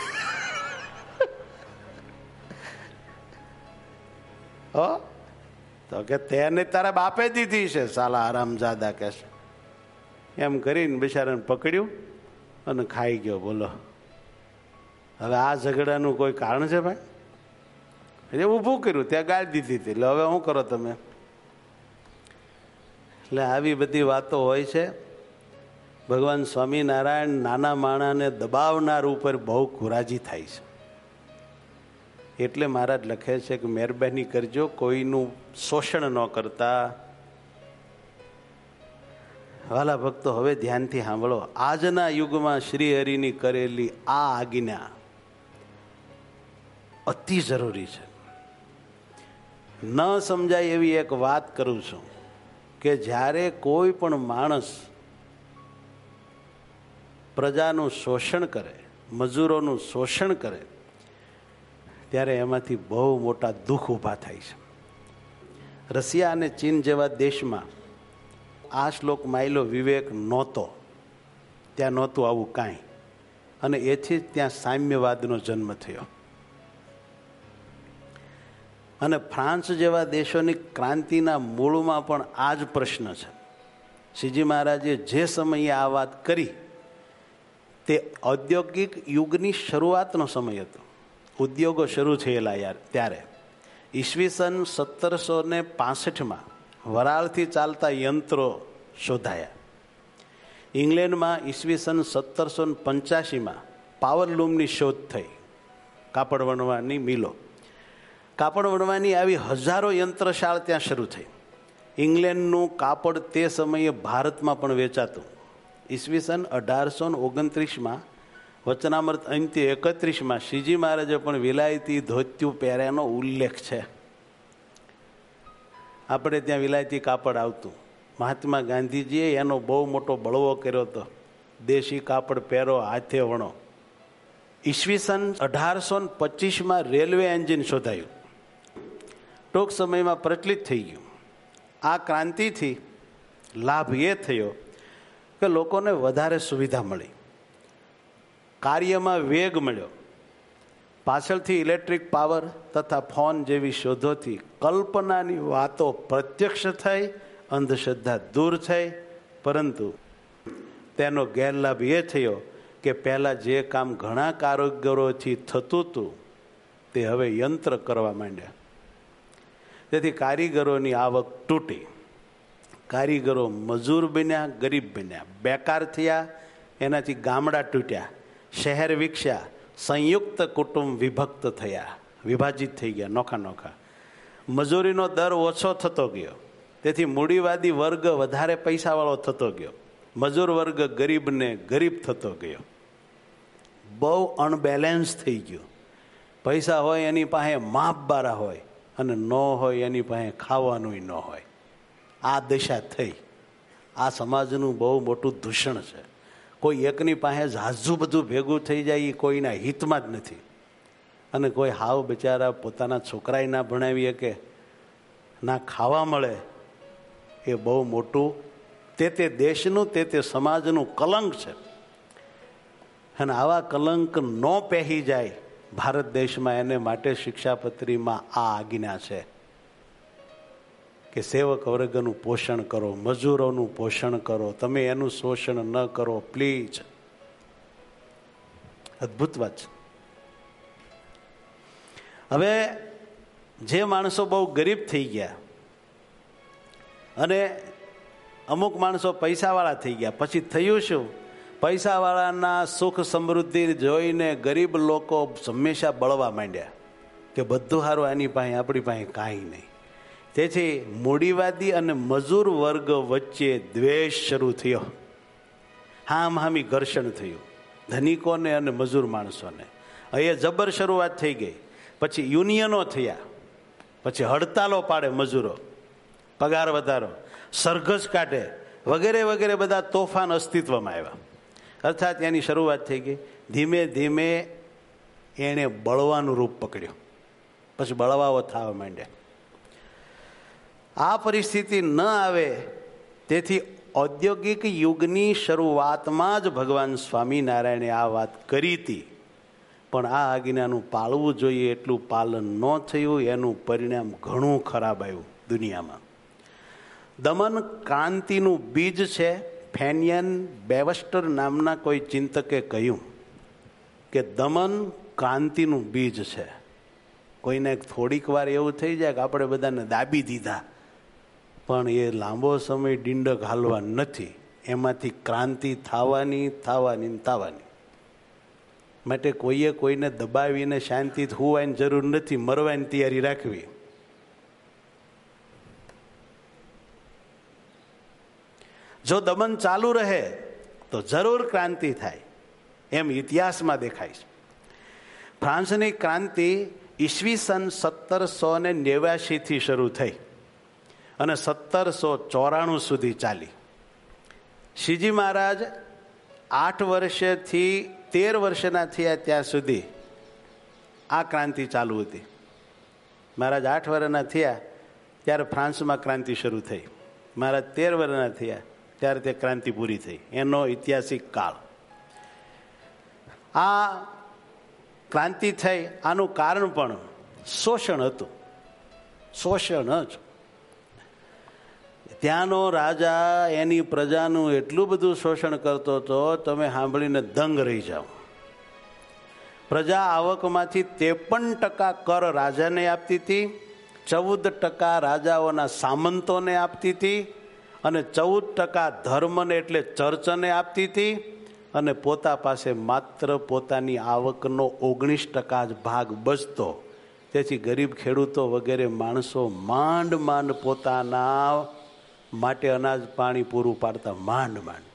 હો તો કે તેને તારા બાપે દીધી છે, સાલા આરામજાદા કે છે. એમ કરીને બિચારાને પકડ્યું અને ખાઈ ગયો. બોલો, હવે આ ઝઘડાનું કોઈ કારણ છે ભાઈ? એટલે ઊભું કર્યું, ત્યાં ગાળ દીધી હતી, એટલે હવે શું કરો તમે? એટલે આવી બધી વાતો હોય છે. ભગવાન સ્વામિનારાયણ નાના માણાને દબાવનાર ઉપર બહુ કુરાજી થાય છે. એટલે મહારાજ લખે છે કે મહેરબાની કરજો, કોઈનું શોષણ ન કરતા. વાલા ભક્તો, હવે ધ્યાનથી સાંભળો. આજના યુગમાં શ્રી હરિની કરેલી આ આજ્ઞા અતિ જરૂરી છે. ન સમજાય એવી એક વાત કરું છું કે જ્યારે કોઈ પણ માણસ પ્રજાનું શોષણ કરે, મજૂરોનું શોષણ કરે, ત્યારે એમાંથી બહુ મોટા દુઃખ ઊભા થાય છે. રશિયા અને ચીન જેવા દેશમાં આ શ્લોક માયલો વિવેક નહોતો, ત્યાં નહોતું આવું કાંઈ, અને એથી જ ત્યાં સામ્યવાદનો જન્મ થયો. અને ફ્રાન્સ જેવા દેશોની ક્રાંતિના મૂળમાં પણ આ જ પ્રશ્ન છે. શ્રીજી મહારાજે જે સમયે આ વાત કરી તે ઔદ્યોગિક યુગની શરૂઆતનો સમય હતો. ઉદ્યોગો શરૂ થયેલા યાર ત્યારે. ઈસવીસન સત્તરસો ને પાસઠમાં વરાળથી ચાલતા યંત્રો શોધાયા. ઇંગ્લેન્ડમાં ઈસવીસન સત્તરસો ને પંચ્યાસીમાં પાવરલૂમની શોધ થઈ, કાપડ વણવાની મિલો. કાપડ વણવાની આવી હજારો યંત્રશાળ ત્યાં શરૂ થઈ. ઇંગ્લેન્ડનું કાપડ તે સમયે ભારતમાં પણ વેચાતું. ઈસવીસન અઢારસો ઓગણત્રીસમાં વચનામૃત અંત્ય એકત્રીસમાં શ્રીજી મહારાજે પણ વિલાયતી ધોતિયું પહેર્યાનો ઉલ્લેખ છે. આપણે ત્યાં વિલાયતી કાપડ આવતું. મહાત્મા ગાંધીજીએ એનો બહુ મોટો બળવો કર્યો હતો, દેશી કાપડ પહેરો, હાથે વણો. ઈસવીસન અઢારસો પચીસમાં રેલવે એન્જિન શોધાયું, ટૂંક સમયમાં પ્રચલિત થઈ ગયું. આ ક્રાંતિથી લાભ એ થયો કે લોકોને વધારે સુવિધા મળી, કાર્યમાં વેગ મળ્યો. પાછળથી ઇલેક્ટ્રિક પાવર તથા ફોન જેવી શોધોથી કલ્પનાની વાતો પ્રત્યક્ષ થઈ, અંધશ્રદ્ધા દૂર થઈ. પરંતુ તેનો ગેરલાભ એ થયો કે પહેલાં જે કામ ઘણા કારીગરોથી થતું હતું તે હવે યંત્ર કરવા માંડ્યા. તેથી કારીગરોની આવક તૂટી, કારીગરો મજૂર બન્યા, ગરીબ બન્યા, બેકાર થયા. એનાથી ગામડા તૂટ્યા, શહેર વિકસ્યા, સંયુક્ત કુટુંબ વિભક્ત થયા, વિભાજિત થઈ ગયા, નોખા નોખા. મજૂરીનો દર ઓછો થતો ગયો, તેથી મૂડીવાદી વર્ગ વધારે પૈસાવાળો થતો ગયો, મજૂર વર્ગ ગરીબને ગરીબ થતો ગયો. બહુ અનબેલેન્સ થઈ ગયું. પૈસા હોય એની પાસે માપ બારા હોય, અને ન હોય એની પાસે ખાવાનું ન હોય. આ દશા થઈ. આ સમાજનું બહુ મોટું દૂષણ છે. કોઈ એકની પાસે ઝાઝું બધું ભેગું થઈ જાય એ કોઈના હિતમાં જ નથી. અને કોઈ હાવ બિચારા પોતાના છોકરાએ ના ભણાવી શકે, ના ખાવા મળે, એ બહુ મોટું તે તે દેશનું તે તે સમાજનું કલંક છે. અને આવા કલંક ન પહેરી જાય ભારત દેશમાં, એને માટે શિક્ષાપત્રીમાં આ આજ્ઞા છે કે સેવક વર્ગનું પોષણ કરો, મજૂરોનું પોષણ કરો, તમે એનું શોષણ ન કરો પ્લીઝ. અદ્ભુત વાત છે. હવે જે માણસો બહુ ગરીબ થઈ ગયા અને અમુક માણસો પૈસાવાળા થઈ ગયા, પછી થયું શું? પૈસાવાળાના સુખ સમૃદ્ધિ જોઈને ગરીબ લોકો હંમેશા બળવા માંડ્યા કે બધું સારું આની પાસે, આપણી પાસે કાંઈ નહીં. તેથી મૂડીવાદી અને મજૂર વર્ગ વચ્ચે દ્વેષ શરૂ થયો, હામ હામી ઘર્ષણ થયું ધનિકોને અને મજૂર માણસોને. અહીંયા જબર શરૂઆત થઈ ગઈ. પછી યુનિયનો થયા, પછી હડતાલો પાડે મજૂરો, પગાર વધારો, સરઘસ કાઢે, વગેરે વગેરે બધા તોફાન અસ્તિત્વમાં આવ્યા. અર્થાત એની શરૂઆત થઈ ગઈ. ધીમે ધીમે એણે બળવાનું રૂપ પકડ્યું, પછી બળવાઓ થવા માંડ્યા. આ પરિસ્થિતિ ન આવે તેથી ઔદ્યોગિક યુગની શરૂઆતમાં જ ભગવાન સ્વામિનારાયણે આ વાત કરી હતી. પણ આ આજ્ઞાનું પાળવું જોઈએ એટલું પાલન ન થયું, એનું પરિણામ ઘણું ખરાબ આવ્યું દુનિયામાં. દમન ક્રાંતિનું બીજ છે. ફેનિયન બેવસ્ટર નામના કોઈ ચિંતકે કહ્યું કે દમન ક્રાંતિનું બીજ છે. કોઈને થોડીક વાર એવું થઈ જાય કે આપણે બધાને દાબી દીધા, પણ એ લાંબો સમય ડીંડક હાલવા નથી. એમાંથી ક્રાંતિ થવાની થવાની થવાની. માટે કોઈએ કોઈને દબાવીને શાંતિથી હોવાની જરૂર નથી, મરવાની તૈયારી રાખવી. જો દમન ચાલુ રહે તો જરૂર ક્રાંતિ થાય, એમ ઇતિહાસમાં દેખાય છે. ફ્રાન્સની ક્રાંતિ ઈસવીસન સત્તરસો ને નેવ્યાસી થી શરૂ થઈ અને સત્તરસો ચોરાણું સુધી ચાલી. શ્રીજી મહારાજ આઠ વર્ષથી તેર વર્ષના થયા ત્યાં સુધી આ ક્રાંતિ ચાલુ હતી. મહારાજ આઠ વર્ષના થયા ત્યારે ફ્રાન્સમાં ક્રાંતિ શરૂ થઈ. મહારાજ તેર વર્ષના થયા ત્યારે તે ક્રાંતિ પૂરી થઈ. એનો ઐતિહાસિક કાળ. આ ક્રાંતિ થઈ, આનું કારણ પણ શોષણ હતું. શોષણ જ. ત્યાંનો રાજા એની પ્રજાનું એટલું બધું શોષણ કરતો હતો, તમે સાંભળીને દંગ રહી જાઓ. પ્રજા આવકમાંથી ત્રેપન ટકા કર રાજાને આપતી હતી, ચૌદ ટકા રાજાઓના સામંતોને આપતી હતી અને ચૌદ ટકા ધર્મને એટલે ચર્ચને આપતી હતી અને પોતા પાસે માત્ર પોતાની આવકનો ઓગણીસ ટકા જ ભાગ બચતો. તેથી ગરીબ ખેડૂતો વગેરે માણસો માંડ માંડ પોતાના માટે અનાજ પાણી પૂરું પાડતા, માંડ માંડ.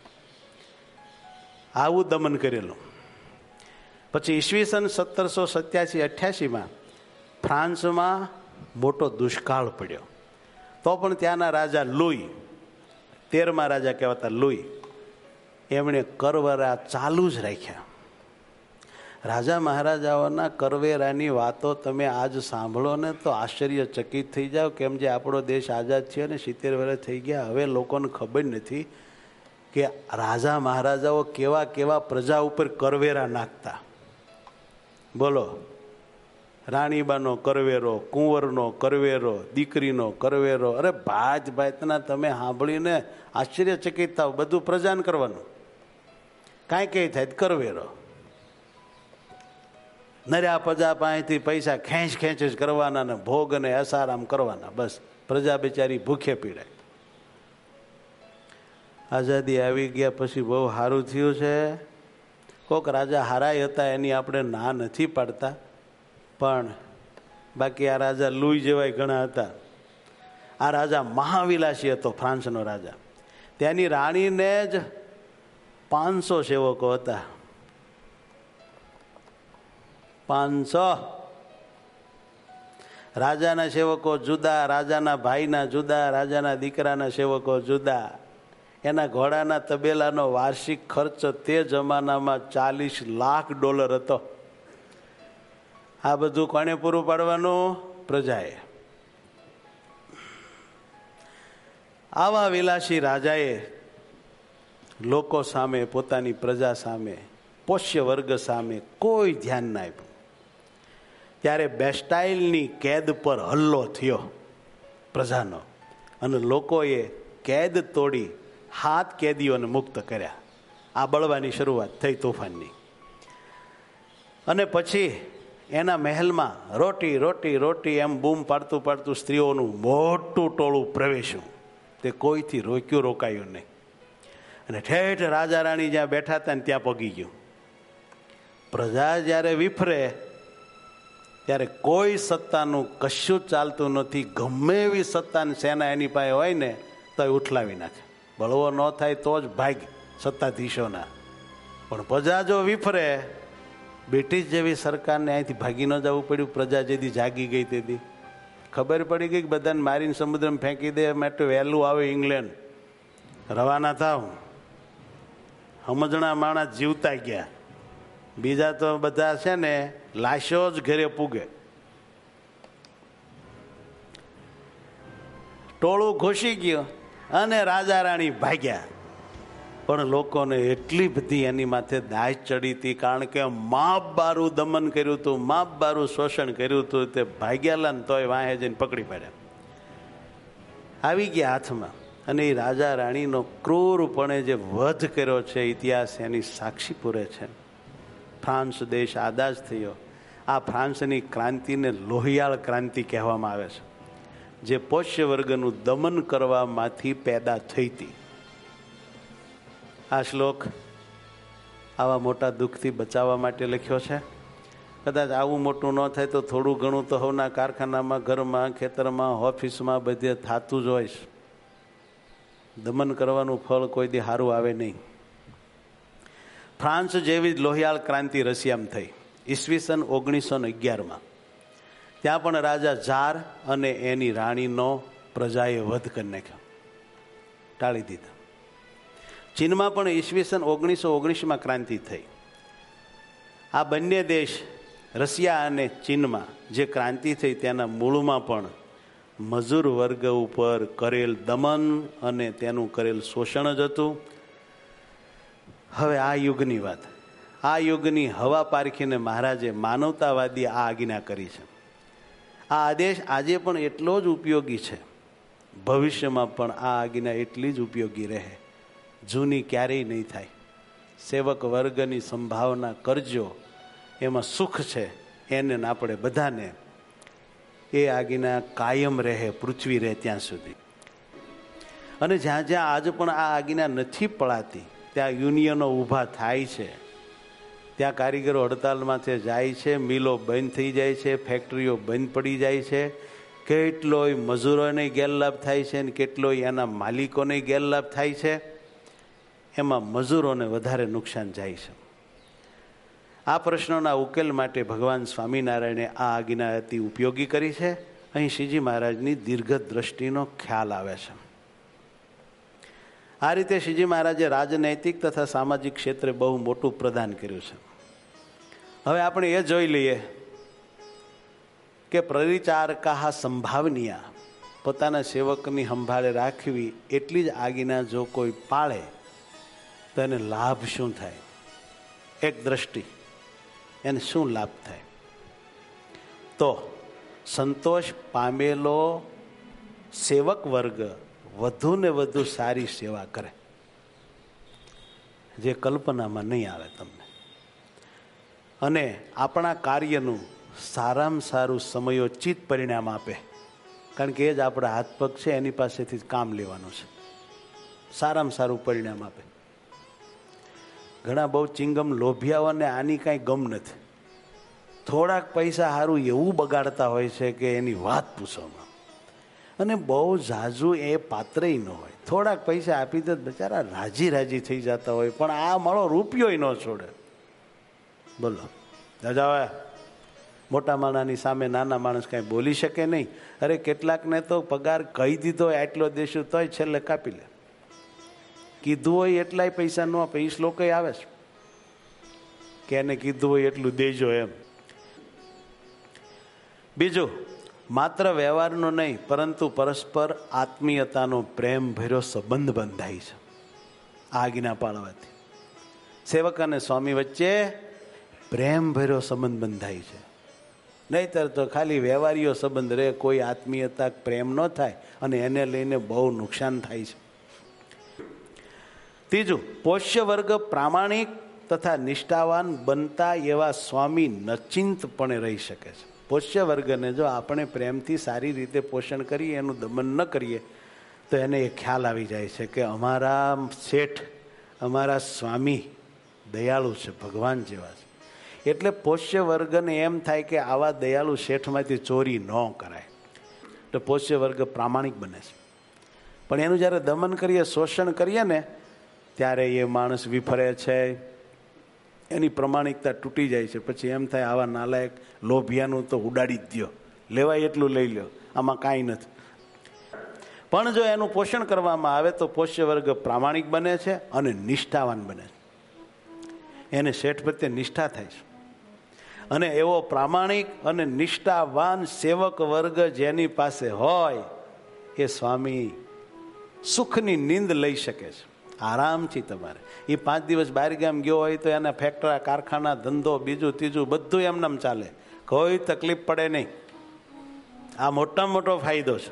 આવું દમન કરેલું. પછી ઈસવીસન સત્તરસો સત્યાસી અઠ્યાસીમાં ફ્રાન્સમાં મોટો દુષ્કાળ પડ્યો. તો પણ ત્યાંના રાજા લુઈ, તેરમા રાજા કહેવાતા લુઈ, એમણે કરવેરા ચાલુ જ રાખ્યા. રાજા મહારાજાઓના કરવેરાની વાતો તમે આજ સાંભળો ને તો આશ્ચર્યચકિત થઈ જાઓ. કેમ જે આપણો દેશ આઝાદ છે ને સિત્તેર વર્ષ થઈ ગયા, હવે લોકોને ખબર નથી કે રાજા મહારાજાઓ કેવા કેવા પ્રજા ઉપર કરવેરા નાખતા. બોલો, રાણીબાનો કરવેરો, કુંવરનો કરવેરો, દીકરીનો કરવેરો. અરે ભાત ભાતના તમે સાંભળીને આશ્ચર્યચકિત થાવ. બધું પ્રજાને કરવાનું, કાંઈ કંઈ થાય કરવેરો. નર્યા પ્રજા પાસેથી પૈસા ખેંચ ખેંચ જ કરવાના ને ભોગ અને અસારામ કરવાના. બસ પ્રજા બિચારી ભૂખે પીડાય. આઝાદી આવી ગયા પછી બહુ સારું થયું છે. કોક રાજા હારાય હતા, એની આપણે ના નથી પાડતા, પણ બાકી આ રાજા લુઈ જેવાય ઘણા હતા. આ રાજા મહાવિલાસી હતો, ફ્રાન્સનો રાજા. ત્યાંની રાણીને જ પાંચસો સેવકો હતા. પાંચસો. રાજાના સેવકો જુદા, રાજાના ભાઈના જુદા, રાજાના દીકરાના સેવકો જુદા. એના ઘોડાના તબેલાનો વાર્ષિક ખર્ચ તે જમાનામાં ચાલીસ લાખ ડોલર હતો. આ બધું કોને પૂરું પાડવાનું? પ્રજાએ. આવા વિલાસી રાજાએ લોકો સામે, પોતાની પ્રજા સામે, પોષ્ય વર્ગ સામે કોઈ ધ્યાન ના આપ્યું. ત્યારે બેસ્ટાઇલની કેદ પર હલ્લો થયો પ્રજાનો, અને લોકોએ કેદ તોડી હાથ કેદીઓને મુક્ત કર્યા. આ બળવાની શરૂઆત થઈ તોફાનની. અને પછી એના મહેલમાં રોટી રોટી રોટી એમ બૂમ પાડતું પાડતું સ્ત્રીઓનું મોટું ટોળું પ્રવેશ્યું. તે કોઈથી રોક્યું રોકાયું નહીં, અને ઠેઠ રાજા રાણી જ્યાં બેઠા હતા ને ત્યાં પગી ગયું. પ્રજા જ્યારે વિફરે ત્યારે કોઈ સત્તાનું કશું ચાલતું નથી. ગમે એવી સત્તાની સેના એની પાસે હોય ને તો એ ઉઠલાવી નાખે. બળવો ન થાય તો જ ભાગ સત્તાધીશોના. પણ પ્રજા જો વિફરે, બ્રિટિશ જેવી સરકારને અહીંથી ભાગી ન જવું પડ્યું. પ્રજા જેથી જાગી ગઈ તેથી ખબર પડી ગઈ કે બધાને મારીને સમુદ્રમાં ફેંકી દે માટે વહેલું આવે ઇંગ્લેન્ડ, રવાના થાવ. સમજણા માણસ જીવતા ગયા, બીજા તો બધા છે ને લાશો જ ઘરે પૂગે. ટોળું ઘૂસી ગયું અને રાજા રાણી ભાગ્યા. પણ લોકોને એટલી બધી એની માથે દાજ ચડી હતી, કારણ કે માપ બારું દમન કર્યું હતું, માપ બારું શોષણ કર્યું હતું. તે ભાગ્યાલા ને તોય વાહે જઈને પકડી પાડ્યા, આવી ગયા હાથમાં. અને એ રાજા રાણીનો ક્રૂરપણે જે વધ કર્યો છે ઇતિહાસ એની સાક્ષી પૂરે છે. ફ્રાન્સ દેશ આઝાદ થયો. આ ફ્રાન્સની ક્રાંતિને લોહિયાળ ક્રાંતિ કહેવામાં આવે છે, જે પોષ્ય વર્ગનું દમન કરવામાંથી પેદા થઈ હતી. આ શ્લોક આવા મોટા દુઃખથી બચાવવા માટે લખ્યો છે. કદાચ આવું મોટું ન થાય તો થોડું ઘણું તો હવના કારખાનામાં, ઘરમાં, ખેતરમાં, ઓફિસમાં બધે થતું જ હોય. દમન કરવાનું ફળ કોઈ દી સારું આવે નહીં. ફ્રાન્સ જેવી જ લોહિયાળ ક્રાંતિ રશિયામાં થઈ ઈસવીસન ઓગણીસો ને અગિયારમાં. ત્યાં પણ રાજા ઝાર અને એની રાણીનો પ્રજાએ વધ કરી નાખ્યો, ટાળી દીધા. ચીનમાં પણ ઈસવીસન ઓગણીસો ઓગણીસમાં ક્રાંતિ થઈ. આ બંને દેશ રશિયા અને ચીનમાં જે ક્રાંતિ થઈ તેના મૂળમાં પણ મજૂર વર્ગ ઉપર કરેલ દમન અને તેનું કરેલ શોષણ જ હતું. હવે આ યુગની વાત, આ યુગની હવા પારખીને મહારાજે માનવતાવાદી આ આજ્ઞા કરી છે. આ આદેશ આજે પણ એટલો જ ઉપયોગી છે, ભવિષ્યમાં પણ આ આજ્ઞા એટલી જ ઉપયોગી રહે, જૂની ક્યારેય નહીં થાય. સેવક વર્ગની સંભાવના કરજો, એમાં સુખ છે. એને આપણે બધાને એ આજ્ઞા કાયમ રહે, પૃથ્વી રહે ત્યાં સુધી. અને જ્યાં જ્યાં આજ પણ આ આજ્ઞા નથી પડાતી ત્યાં યુનિયનો ઊભા થાય છે, ત્યાં કારીગરો હડતાલમાંથી જાય છે, મિલો બંધ થઈ જાય છે, ફેક્ટરીઓ બંધ પડી જાય છે. કેટલોય મજૂરોને ગેરલાભ થાય છે અને કેટલોય એના માલિકોને ગેરલાભ થાય છે. એમાં મજૂરોને વધારે નુકસાન જાય છે. આ પ્રશ્નોના ઉકેલ માટે ભગવાન સ્વામિનારાયણે આ આજ્ઞા અતિ ઉપયોગી કરી છે. અહીં શ્રીજી મહારાજની દીર્ઘ દ્રષ્ટિનો ખ્યાલ આવે છે. આ રીતે શ્રીજી મહારાજે રાજનૈતિક તથા સામાજિક ક્ષેત્રે બહુ મોટું પ્રદાન કર્યું છે. હવે આપણે એ જોઈ લઈએ કે પરિચારકા સંભાવનીય, પોતાના સેવકની સંભાળે રાખવી એટલી જ આજ્ઞા જો કોઈ પાળે તો એને લાભ શું થાય. એક દ્રષ્ટિ એને શું લાભ થાય? તો સંતોષ પામેલો સેવક વર્ગ વધુ ને વધુ સારી સેવા કરે, જે કલ્પનામાં નહીં આવે તમને. અને આપણા કાર્યનું સારામાં સારું સમયોચિત પરિણામ આપે, કારણ કે એ જ આપણા હાથ પગ છે, એની પાસેથી જ કામ લેવાનું છે. સારામાં સારું પરિણામ આપે. ઘણા બહુ ચિંગમ લોભિયાઓને આની કાંઈ ગમ નથી. થોડાક પૈસા સારું એવું બગાડતા હોય છે કે એની વાત પૂછવામાં, અને બહુ ઝાઝું એ પાત્રય ન હોય. થોડાક પૈસા આપી દે બચારા રાજી રાજી થઈ જતા હોય, પણ આ મળો રૂપિયો ન છોડે. બોલો દાદા, મોટા માણસની સામે નાના માણસ કાંઈ બોલી શકે નહીં. અરે કેટલાકને તો પગાર કહી દીધો હોય આટલો દેશું તોય છેલ્લે કાપી લે. કીધું હોય એટલાય પૈસા ન આપે. એ શ્લોક આવે છે કે એને કીધું હોય એટલું દેજો એમ. બીજું, માત્ર વ્યવહારનો નહીં પરંતુ પરસ્પર આત્મીયતાનો પ્રેમ ભર્યો સંબંધ બંધાય છે. આજ્ઞા પાળવાથી. સેવક અને સ્વામી વચ્ચે પ્રેમ ભર્યો સંબંધ બંધાય છે. નહીતર તો ખાલી વ્યવહારીયો સંબંધ રહે, કોઈ આત્મીયતા પ્રેમ ન થાય અને એને લઈને બહુ નુકસાન થાય છે. ત્રીજું, પોષ્ય વર્ગ પ્રામાણિક તથા નિષ્ઠાવાન બનતા એવા સ્વામી નચિંતપણે રહી શકે છે. પોષ્ય વર્ગને જો આપણે પ્રેમથી સારી રીતે પોષણ કરીએ, એનું દમન ન કરીએ, તો એને એ ખ્યાલ આવી જાય છે કે અમારા શેઠ, અમારા સ્વામી દયાળુ છે, ભગવાન જેવા છે. એટલે પોષ્ય વર્ગને એમ થાય કે આવા દયાળુ શેઠમાંથી ચોરી ન કરાય, તો પોષ્ય વર્ગ પ્રામાણિક બને છે. પણ એનું જ્યારે દમન કરીએ, શોષણ કરીએ ને, ત્યારે એ માણસ વિફરે છે, એની પ્રમાણિકતા તૂટી જાય છે. પછી એમ થાય આવા નાલાયક લોભિયાનું તો ઉડાડી જ દો, લેવાય એટલું લઈ લો, આમાં કાંઈ નથી. પણ જો એનું પોષણ કરવામાં આવે તો પોષ્ય વર્ગ પ્રામાણિક બને છે અને નિષ્ઠાવાન બને છે. એને શેઠ પ્રત્યે નિષ્ઠા થાય છે. અને એવો પ્રામાણિક અને નિષ્ઠાવાન સેવક વર્ગ જેની પાસે હોય, એ સ્વામી સુખની નીંદ લઈ શકે છે આરામથી. તમારે એ પાંચ દિવસ બહાર ગામ ગયો હોય તો એના ફેક્ટરી, કારખાના, ધંધો, બીજું ત્રીજું બધું એમનેમ ચાલે, કોઈ તકલીફ પડે નહીં. આ મોટામાં મોટો ફાયદો છે.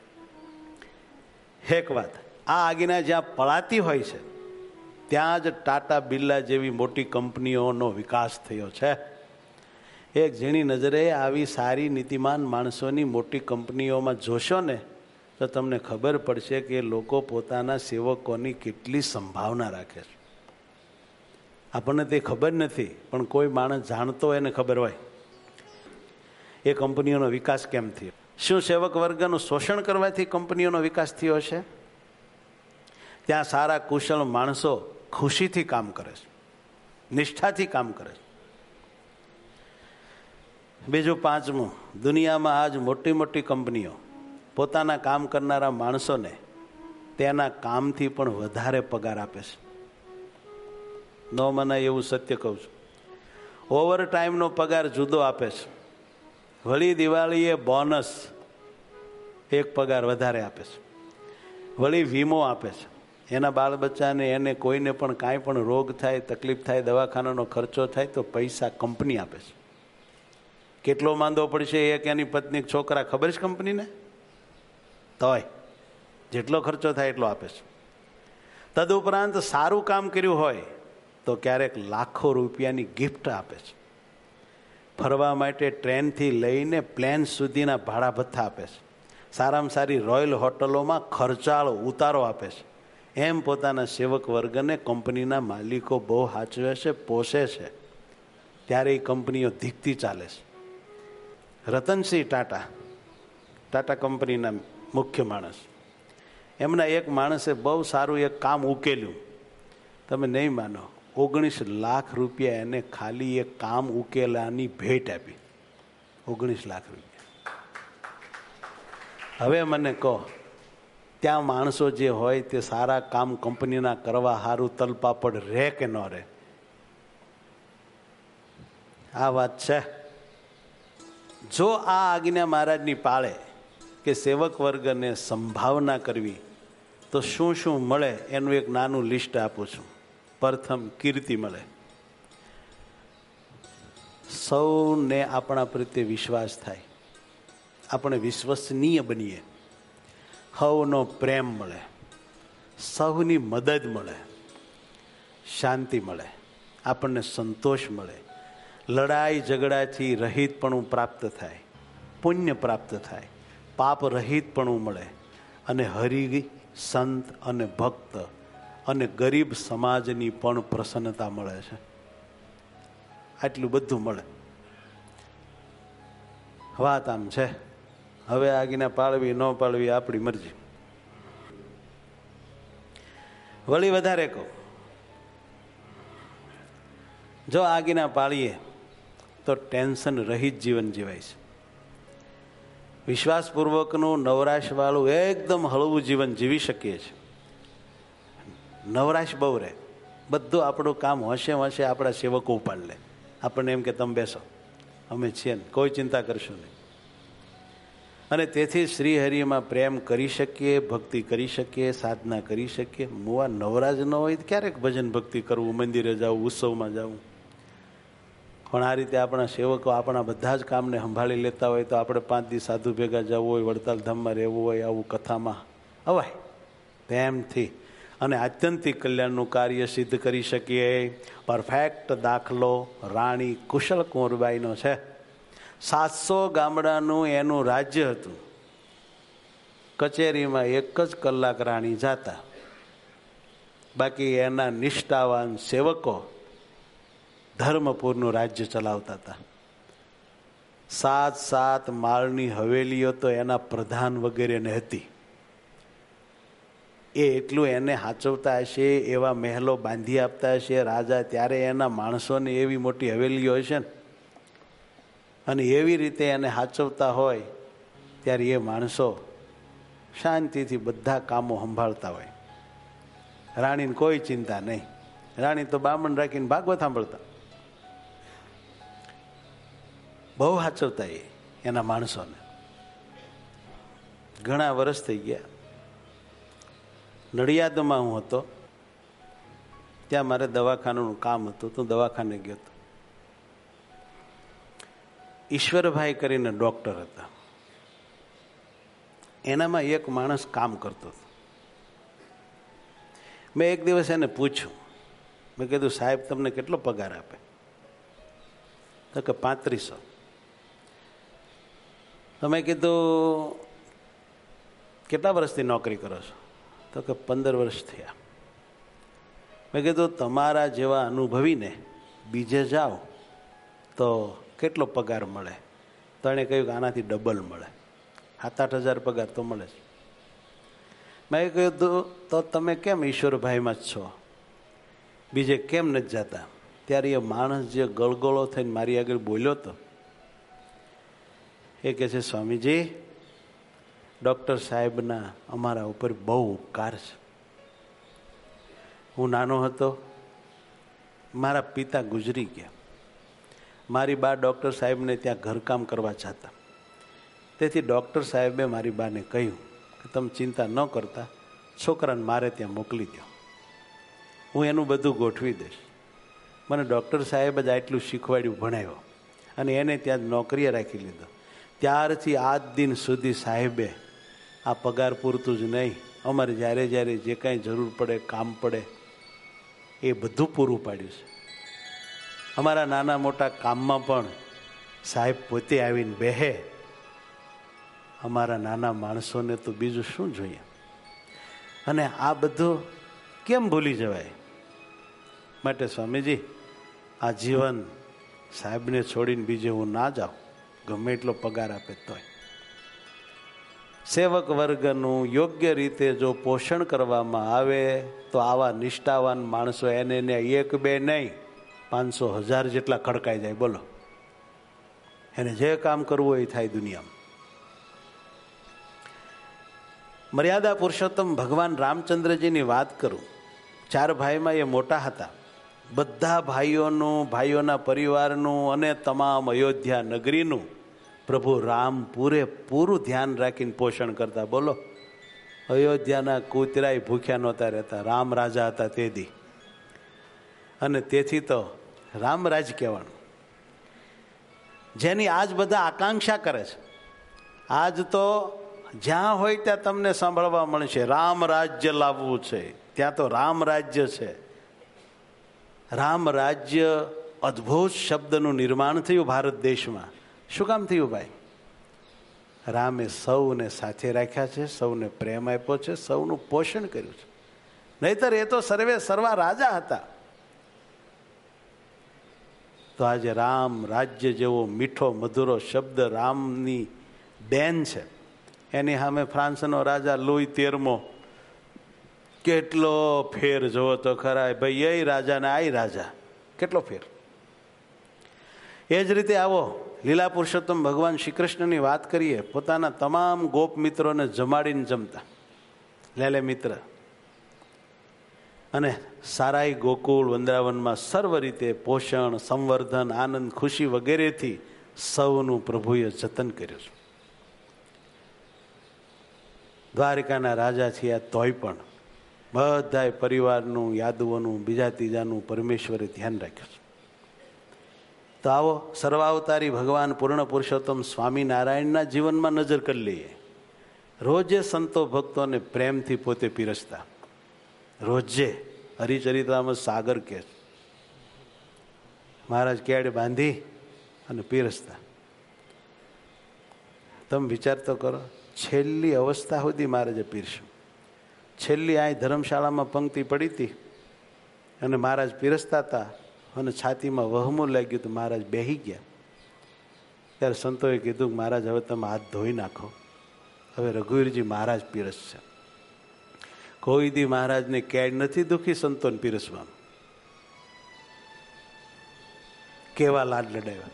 એક વાત, આ આજ્ઞા જ્યાં પળાતી હોય છે ત્યાં જ ટાટા, બિરલા જેવી મોટી કંપનીઓનો વિકાસ થયો છે. એક ઝીણી નજરે આવી સારી નીતિમાન માણસોની મોટી કંપનીઓમાં જોશો ને, તો તમને ખબર પડશે કે લોકો પોતાના સેવકોની કેટલી સંભાવના રાખે છે. આપણને તે ખબર નથી, પણ કોઈ માણસ જાણતો હોય એને ખબર હોય એ કંપનીઓનો વિકાસ કેમ થયો. શું સેવક વર્ગનું શોષણ કરવાથી કંપનીઓનો વિકાસ થયો છે? ત્યાં સારા કુશળ માણસો ખુશીથી કામ કરે છે, નિષ્ઠાથી કામ કરે છે. બીજું, પાંચમું, દુનિયામાં આજ મોટી મોટી કંપનીઓ પોતાના કામ કરનારા માણસોને તેના કામથી પણ વધારે પગાર આપે છે. ન મનાય એવું સત્ય કહું છું. ઓવર ટાઈમનો પગાર જુદો આપે છે. વળી દિવાળીએ બોનસ એક પગાર વધારે આપે છે. વળી વીમો આપે છે. એના બાળ બચ્ચાને, એને કોઈને પણ કાંઈ પણ રોગ થાય, તકલીફ થાય, દવાખાનાનો ખર્ચો થાય તો પૈસા કંપની આપે છે. કેટલો માંદો પડશે એક એની પત્ની, છોકરા ખબર છે કંપનીને? તોય જેટલો ખર્ચો થાય એટલો આપે છે. તદુપરાંત સારું કામ કર્યું હોય તો ક્યારેક લાખો રૂપિયાની ગિફ્ટ આપે છે. ફરવા માટે ટ્રેનથી લઈને પ્લેન સુધીના ભાડા ભથ્થા આપે છે. સારામાં સારી રોયલ હોટલોમાં ખર્ચાળો ઉતારો આપે છે. એમ પોતાના સેવક વર્ગને કંપનીના માલિકો બહુ સાચવે છે, પોષે છે. ત્યારે એ કંપનીઓ ધીકતી ચાલે છે. રતનસિંહ ટાટા, ટાટા કંપનીના મુખ્ય માણસ, એમના એક માણસે બહુ સારું એક કામ ઉકેલ્યું. તમે નહીં માનો, ઓગણીસ લાખ રૂપિયા એને ખાલી એક કામ ઉકેલાની ભેટ આપી. ઓગણીસ લાખ રૂપિયા. હવે મને કહો, ત્યાં માણસો જે હોય તે સારા કામ કંપનીના કરવા સારું તલપાપડ રહે કે ન રહે? આ વાત છે. જો આ આજ્ઞા મહારાજની પાળે કે સેવક વર્ગને સંભાવના કરવી, તો શું શું મળે એનું એક નાનું લિસ્ટ આપું છું. પ્રથમ, કીર્તિ મળે. સૌને આપણા પ્રત્યે વિશ્વાસ થાય, આપણે વિશ્વસનીય બનીએ. સૌનો પ્રેમ મળે, સૌની મદદ મળે, શાંતિ મળે, આપણને સંતોષ મળે, લડાઈ ઝઘડાથી રહિતપણું પ્રાપ્ત થાય, પુણ્ય પ્રાપ્ત થાય, પાપ રહિતપણું મળે, અને હરિ, સંત અને ભક્ત અને ગરીબ સમાજની પણ પ્રસન્નતા મળે છે. આટલું બધું મળે. વાત આમ છે. હવે આજ્ઞા પાળવી ન પાળવી આપણી મરજી. વળી વધારે કહું, જો આજ્ઞા પાળીએ તો ટેન્શન રહિત જીવન જીવાય છે. વિશ્વાસપૂર્વકનું નવરાશવાળું એકદમ હળવું જીવન જીવી શકીએ છીએ. નવરાશ બહુ રહે, બધું આપણું કામ હોશે હોશે આપણા સેવકો ઉપાડી લે. આપણને એમ કે તમે બેસો, અમે છીએ ને, કોઈ ચિંતા કરશો નહીં. અને તેથી શ્રીહરિમાં પ્રેમ કરી શકીએ, ભક્તિ કરી શકીએ, સાધના કરી શકીએ. મુવા નવરાજ ન હોય તો ક્યારેક ભજન ભક્તિ કરવું, મંદિરે જવું, ઉત્સવમાં જવું. પણ આ રીતે આપણા સેવકો આપણા બધા જ કામને સંભાળી લેતા હોય તો આપણે પાંચ દિવસ સાધુ ભેગા જવું હોય, વડતાલ ધામમાં રહેવું હોય, આવું કથામાં અવાય પ્રેમથી અને આત્યંતિક કલ્યાણનું કાર્ય સિદ્ધ કરી શકીએ. પરફેક્ટ દાખલો રાણી કુશલ કુંવરબાઈનો છે. સાતસો ગામડાનું એનું રાજ્ય હતું. કચેરીમાં એક જ કલાક રાણી જાતા, બાકી એના નિષ્ઠાવાન સેવકો ધર્મપુરનું રાજ્ય ચલાવતા હતા. સાત સાત માળની હવેલીઓ તો એના પ્રધાન વગેરેને હતી. એ એટલું એને સાચવતા હશે, એવા મહેલો બાંધી આપતા હશે રાજા, ત્યારે એના માણસોને એવી મોટી હવેલીઓ હશે ને, અને એવી રીતે એને સાચવતા હોય ત્યારે એ માણસો શાંતિથી બધા કામો સંભાળતા હોય. રાણીને કોઈ ચિંતા નહીં. રાણી તો બામણ રાખીને ભાગવત સાંભળતા. બહુ સાચવતા એ એના માણસોને. ઘણા વર્ષ થઈ ગયા. નડિયાદમાં હું હતો, ત્યાં મારે દવાખાનાનું કામ હતું, તો દવાખાને ગયો હતો. ઈશ્વરભાઈ કરીને ડૉક્ટર હતા. એનામાં એક માણસ કામ કરતો હતો. મેં એક દિવસ એને પૂછ્યું, મેં કીધું સાહેબ તમને કેટલો પગાર આપે? તો કે પાંત્રીસો. તો મેં કીધું કેટલા વર્ષથી નોકરી કરો છો? તો કે પંદર વર્ષ થયા. મેં કીધું તમારા જેવા અનુભવીને બીજે જાઓ તો કેટલો પગાર મળે? તો એણે કહ્યું કે આનાથી ડબલ મળે, સાત આઠ હજાર પગાર તો મળે છે. મેં કીધું તો તમે કેમ ઈશ્વરભાઈમાં જ છો, બીજે કેમ નથી જતા? ત્યારે એ માણસ જે ગળગળો થઈને મારી આગળ બોલ્યો હતો, એ કહે છે સ્વામીજી, ડૉક્ટર સાહેબના અમારા ઉપર બહુ ઉપકાર છે. હું નાનો હતો, મારા પિતા ગુજરી ગયા. મારી બા ડૉક્ટર સાહેબને ત્યાં ઘરકામ કરવા જતા. તેથી ડૉક્ટર સાહેબે મારી બાને કહ્યું કે તમે ચિંતા ન કરતા, છોકરાને મારે ત્યાં મોકલી દો, હું એનું બધું ગોઠવી દઈશ. મને ડૉક્ટર સાહેબ જ આટલું શીખવાડ્યું, ભણાવ્યો, અને એને ત્યાં જ નોકરીએ રાખી લીધો. ત્યારથી આજ દિન સુધી સાહેબે આ પગાર પૂરતું જ નહીં, અમારે જ્યારે જ્યારે જે કાંઈ જરૂર પડે, કામ પડે, એ બધું પૂરું પાડ્યું છે. અમારા નાના મોટા કામમાં પણ સાહેબ પોતે આવીને બેહે. અમારા નાના માણસોને તો બીજું શું જોઈએ? અને આ બધું કેમ ભૂલી જવાય? માટે સ્વામીજી, આ જીવન સાહેબને છોડીને બીજે હું ના જાઉં, ગમે એટલો પગાર આપે તોય. સેવક વર્ગનું યોગ્ય રીતે જો પોષણ કરવામાં આવે તો આવા નિષ્ઠાવાન માણસો એને ને એક બે નહીં, પાંચસો હજાર જેટલા ખડકાઈ જાય. બોલો, એને જે કામ કરવું એ થાય દુનિયામાં. મર્યાદા પુરુષોત્તમ ભગવાન રામચંદ્રજીની વાત કરું. ચાર ભાઈમાં એ મોટા હતા. બધા ભાઈઓનું, ભાઈઓના પરિવારનું અને તમામ અયોધ્યા નગરીનું પ્રભુ રામ પૂરેપૂરું ધ્યાન રાખીને પોષણ કરતા. બોલો, અયોધ્યાના કૂતરાય ભૂખ્યા નહોતા રહેતા. રામ રાજા હતા તેથી. અને તેથી તો રામરાજ કહેવાનું, જેની આજ બધા આકાંક્ષા કરે છે. આજ તો જ્યાં હોય ત્યાં તમને સાંભળવા મળશે રામ રાજ્ય લાવવું છે, ત્યાં તો રામ રાજ્ય છે. રામ રાજ્ય અદ્ભુત શબ્દનું નિર્માણ થયું ભારત દેશમાં. શું કામ થયું ભાઈ? રામે સૌને સાથે રાખ્યા છે, સૌને પ્રેમ આપ્યો છે, સૌનું પોષણ કર્યું છે. નહીતર એ તો સર્વે સર્વા રાજા હતા. તો આજે રામ રાજ્ય જેવો મીઠો મધુરો શબ્દ રામની દેન છે, એની સામે ફ્રાન્સનો રાજા લુઈ તેરમો કેટલો ફેર જોવો તો ખરા ભાઈ. એ રાજા ને આ રાજા, કેટલો ફેર. એ જ રીતે આવો લીલા પુરુષોત્તમ ભગવાન શ્રી કૃષ્ણની વાત કરીએ. પોતાના તમામ ગોપ મિત્રોને જમાડીને જમતા, લેલે મિત્ર. અને સારાઈ ગોકુળ વૃંદાવનમાં સર્વ રીતે પોષણ, સંવર્ધન, આનંદ, ખુશી વગેરેથી સૌનું પ્રભુએ જતન કર્યું છે. દ્વારિકાના રાજા થયા તોય પણ બધાય પરિવારનું, યાદવોનું, બીજા ત્રીજાનું પરમેશ્વરે ધ્યાન રાખ્યું છે. તો આવો સર્વાવતારી ભગવાન પૂર્ણ પુરુષોત્તમ સ્વામિનારાયણના જીવનમાં નજર કરી લઈએ. રોજે સંતો ભક્તોને પ્રેમથી પોતે પીરસતા, રોજે. હરિચરિત્રામાં સાગર કે મહારાજ કેડે બાંધી અને પીરસતા. તમે વિચાર તો કરો, છેલ્લી અવસ્થા સુધી મહારાજે પીરસ્યું. છેલ્લી આ ધર્મશાળામાં પંક્તિ પડી હતી અને મહારાજ પીરસતા હતા અને છાતીમાં વહમું લાગ્યું તો મહારાજ બેહી ગયા. ત્યારે સંતોએ કીધું કે મહારાજ હવે તમે હાથ ધોઈ નાખો, હવે રઘુવીરજી મહારાજ પીરસશે. કોઈ દી મહારાજને કેડ નથી દુખી સંતોને પીરસવામાં. કેવા લાડ લડાવ્યા.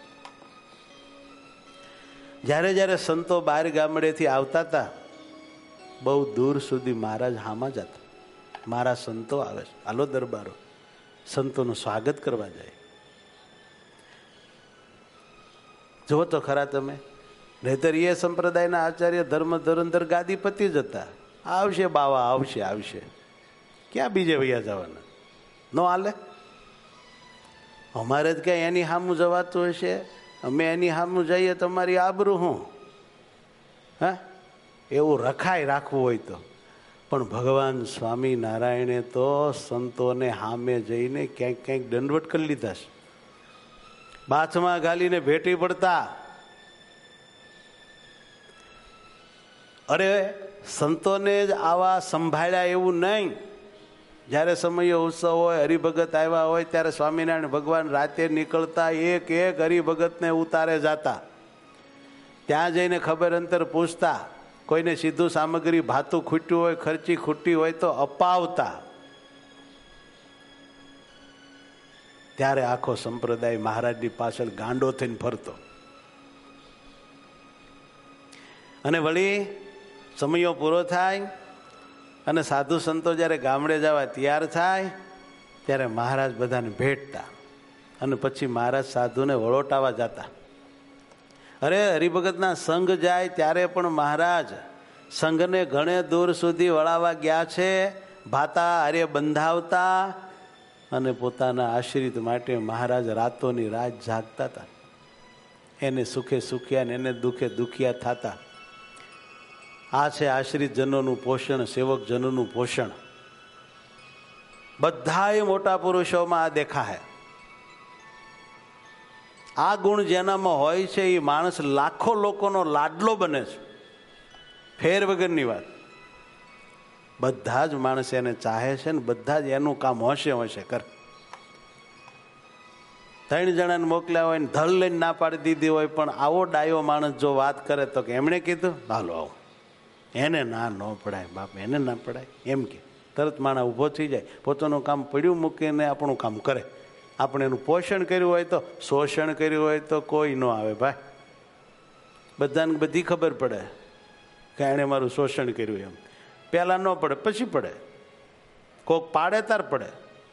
જ્યારે જ્યારે સંતો બહાર ગામડેથી આવતા હતા, બહુ દૂર સુધી મહારાજ હામાં જતા. મારા સંતો આવે છે, હાલો દરબારો, સંતોનું સ્વાગત કરવા જાય. જુઓ તો ખરા તમે, નહીતર એ સંપ્રદાયના આચાર્ય ધર્મ ધુરંધર ગાદીપતિ જ હતા. આવશે બાવા, આવશે આવશે, ક્યાં બીજે વૈયા જવાના? નો હાલે. અમારે જ ક્યાં એની સામું જવાતું હશે? અમે એની સામું જઈએ તમારી આબરૂ હું? હા, એવું રખાય રાખવું હોય તો. પણ ભગવાન સ્વામિનારાયણે તો સંતોને સામે જઈને ક્યાંક ક્યાંક દંડવટ કરી લીધા છે. બાથમાં ગાલીને ભેટી પડતા. અરે સંતોને જ આવા સંભાળ્યા એવું નહીં. જ્યારે સમય ઉત્સવ હોય, હરિભગત આવ્યા હોય ત્યારે સ્વામિનારાયણ ભગવાન રાતે નીકળતા, એક એક હરિભગતને ઉતારે જાતા. ત્યાં જઈને ખબર અંતર પૂછતા. કોઈને સીધું સામગ્રી ભાતું ખૂટ્યું હોય, ખર્ચી ખૂટી હોય તો અપાવતા. ત્યારે આખો સંપ્રદાય મહારાજની પાછળ ગાંડો થઈને ફરતો. અને વળી સમયો પૂરો થાય અને સાધુ સંતો જ્યારે ગામડે જવા તૈયાર થાય ત્યારે મહારાજ બધાને ભેટતા અને પછી મહારાજ સાધુને વળોટાવા જતા. અરે હરિભગતના સંઘ જાય ત્યારે પણ મહારાજ સંઘને ઘણે દૂર સુધી વળાવવા ગયા છે. ભાતા હારે બંધાવતા અને પોતાના આશ્રિત માટે મહારાજ રાતોની રાત જાગતા હતા. એને સુખે સુખ્યા ને એને દુઃખે દુખિયા થતા. આ છે આશ્રિત જનોનું પોષણ, સેવક જનોનું પોષણ. બધાય મોટા પુરુષોમાં આ દેખાય. આ ગુણ જેનામાં હોય છે એ માણસ લાખો લોકોનો લાડલો બને છે. ફેર વગરની વાત. બધા જ માણસ એને ચાહે છે ને બધા જ એનું કામ હોશે હોશે કર. ત્રણ જણાને મોકલ્યા હોય ને ધલ લઈને ના પાડી દીધી હોય, પણ આવો ડાયો માણસ જો વાત કરે તો કે એમણે કીધું હાલો આવો, એને ના ન પડાય બાપ, એને ના પડાય એમ કે તરત માણસ ઊભો થઈ જાય. પોતાનું કામ પડ્યું મૂકીને આપણું કામ કરે. આપણે એનું પોષણ કર્યું હોય તો, શોષણ કર્યું હોય તો કોઈ ન આવે ભાઈ. બધાને બધી ખબર પડે કે એણે મારું શોષણ કર્યું એમ. પહેલાં ન પડે, પછી પડે. કોક પાડે તાર પડે.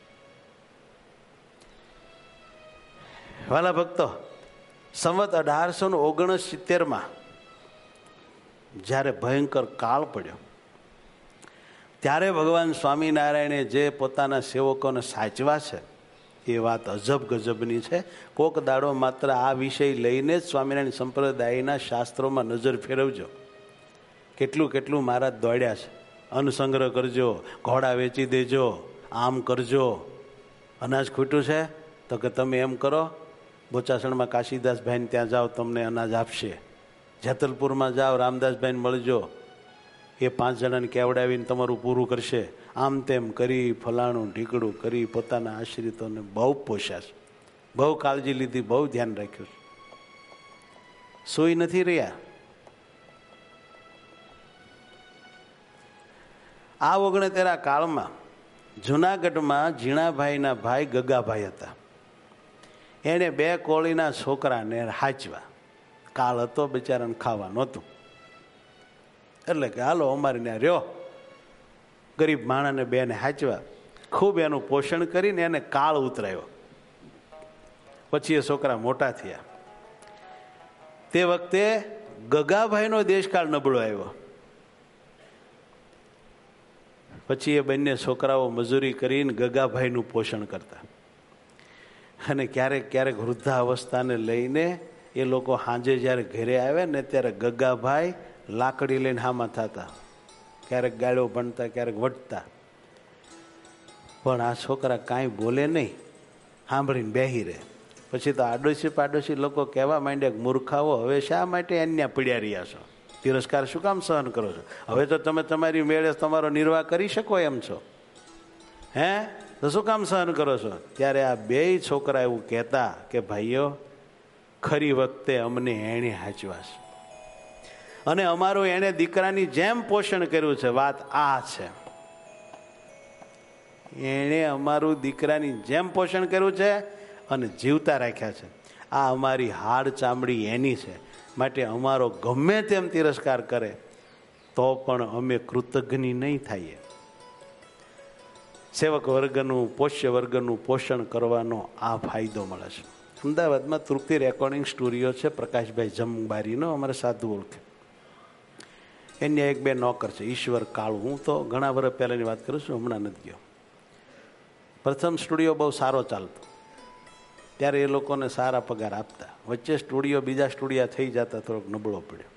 વાલા ભક્તો, સંવત અઢારસો ને ઓગણસિત્તેરમાં જ્યારે ભયંકર કાળ પડ્યો ત્યારે ભગવાન સ્વામિનારાયણે જે પોતાના સેવકોને સાચવા છે એ વાત અજબ ગજબની છે. કોક દાડો માત્ર આ વિષય લઈને જ સ્વામિનારાયણ સંપ્રદાયના શાસ્ત્રોમાં નજર ફેરવજો. કેટલું કેટલું મહારાજ દોડ્યા છે. અન્ન સંગ્રહ કરજો, ઘોડા વેચી દેજો, આમ કરજો. અનાજ ખૂટ્યું છે તો કે તમે એમ કરો, બોચાસણમાં કાશીદાસભાઈને ત્યાં જાઓ, તમને અનાજ આપશે. જેતલપુરમાં જાઓ, રામદાસભાઈને મળજો, એ પાંચ જણાને કેવડાવીને તમારું પૂરું કરશે. આમ તેમ કરી ફલાણું ઢીકડું કરી પોતાના આશ્રિતોને બહુ પોષ્યા છે, બહુ કાળજી લીધી, બહુ ધ્યાન રાખ્યું છે. સોઈ નથી રહ્યા. આ ઓગણતેરા કાળમાં જુનાગઢમાં ઝીણાભાઈના ભાઈ ગગાભાઈ હતા. એણે બે કોળીના છોકરાને હાચવા. કાળ હતો, બિચારાને ખાવા નહોતું, એટલે કે હાલો અમારે ત્યાં રહ્યો. ગરીબ માણસને બેને હાચવા. ખૂબ એનું પોષણ કરીને એને કાળ ઉતરાયો. પછી એ છોકરા મોટા થયા. તે વખતે ગગાભાઈનો દેશકાળ નબળો આવ્યો. પછી એ બંને છોકરાઓ મજૂરી કરીને ગગાભાઈનું પોષણ કરતા. અને ક્યારેક ક્યારેક વૃદ્ધાવસ્થાને લઈને એ લોકો સાંજે જ્યારે ઘરે આવે ને ત્યારે ગગાભાઈ લાકડી લઈને હામાં થતા, ક્યારેક ગાળો ભણતા, ક્યારેક વટતા. પણ આ છોકરા કાંઈ બોલે નહીં, સાંભળીને બેહી રહે. પછી તો આડોશી પાડોશી લોકો કહેવા માંડ્યા કે મૂર્ખાઓ, હવે શા માટે અન્યા પીડ્યા રહ્યા છો? તિરસ્કાર શું કામ સહન કરો છો? હવે તો તમે તમારી મેળે તમારો નિર્વાહ કરી શકો એમ છો, હે? તો શું કામ સહન કરો છો? ત્યારે આ બેય છોકરા એવું કહેતા કે ભાઈઓ, ખરી વખતે અમને એણે હાચવા છે અને અમારું એણે દીકરાની જેમ પોષણ કર્યું છે. વાત આ છે, એણે અમારું દીકરાની જેમ પોષણ કર્યું છે અને જીવતા રાખ્યા છે. આ અમારી હાડ ચામડી એની છે. માટે અમારો ગમે તેમ તિરસ્કાર કરે તો પણ અમે કૃતજ્ઞ નહીં થઈએ. સેવક વર્ગનું, પોષ્ય વર્ગનું પોષણ કરવાનો આ ફાયદો મળે છે. અમદાવાદમાં તૃપ્તિ રેકોર્ડિંગ સ્ટુડિયો છે, પ્રકાશભાઈ જમબારીનો, અમારે સાધુ ઓળખે. એને એક બે નોકર છે, ઈશ્વર કાળુ. હું તો ઘણા વર્ષ પહેલાંની વાત કરું છું, હમણાં નથી ગયો. પ્રથમ સ્ટુડિયો બહુ સારો ચાલતો, ત્યારે એ લોકોને સારા પગાર આપતા. વચ્ચે સ્ટુડિયો બીજા સ્ટુડિયા થઈ જતા થોડોક નબળો પડ્યો.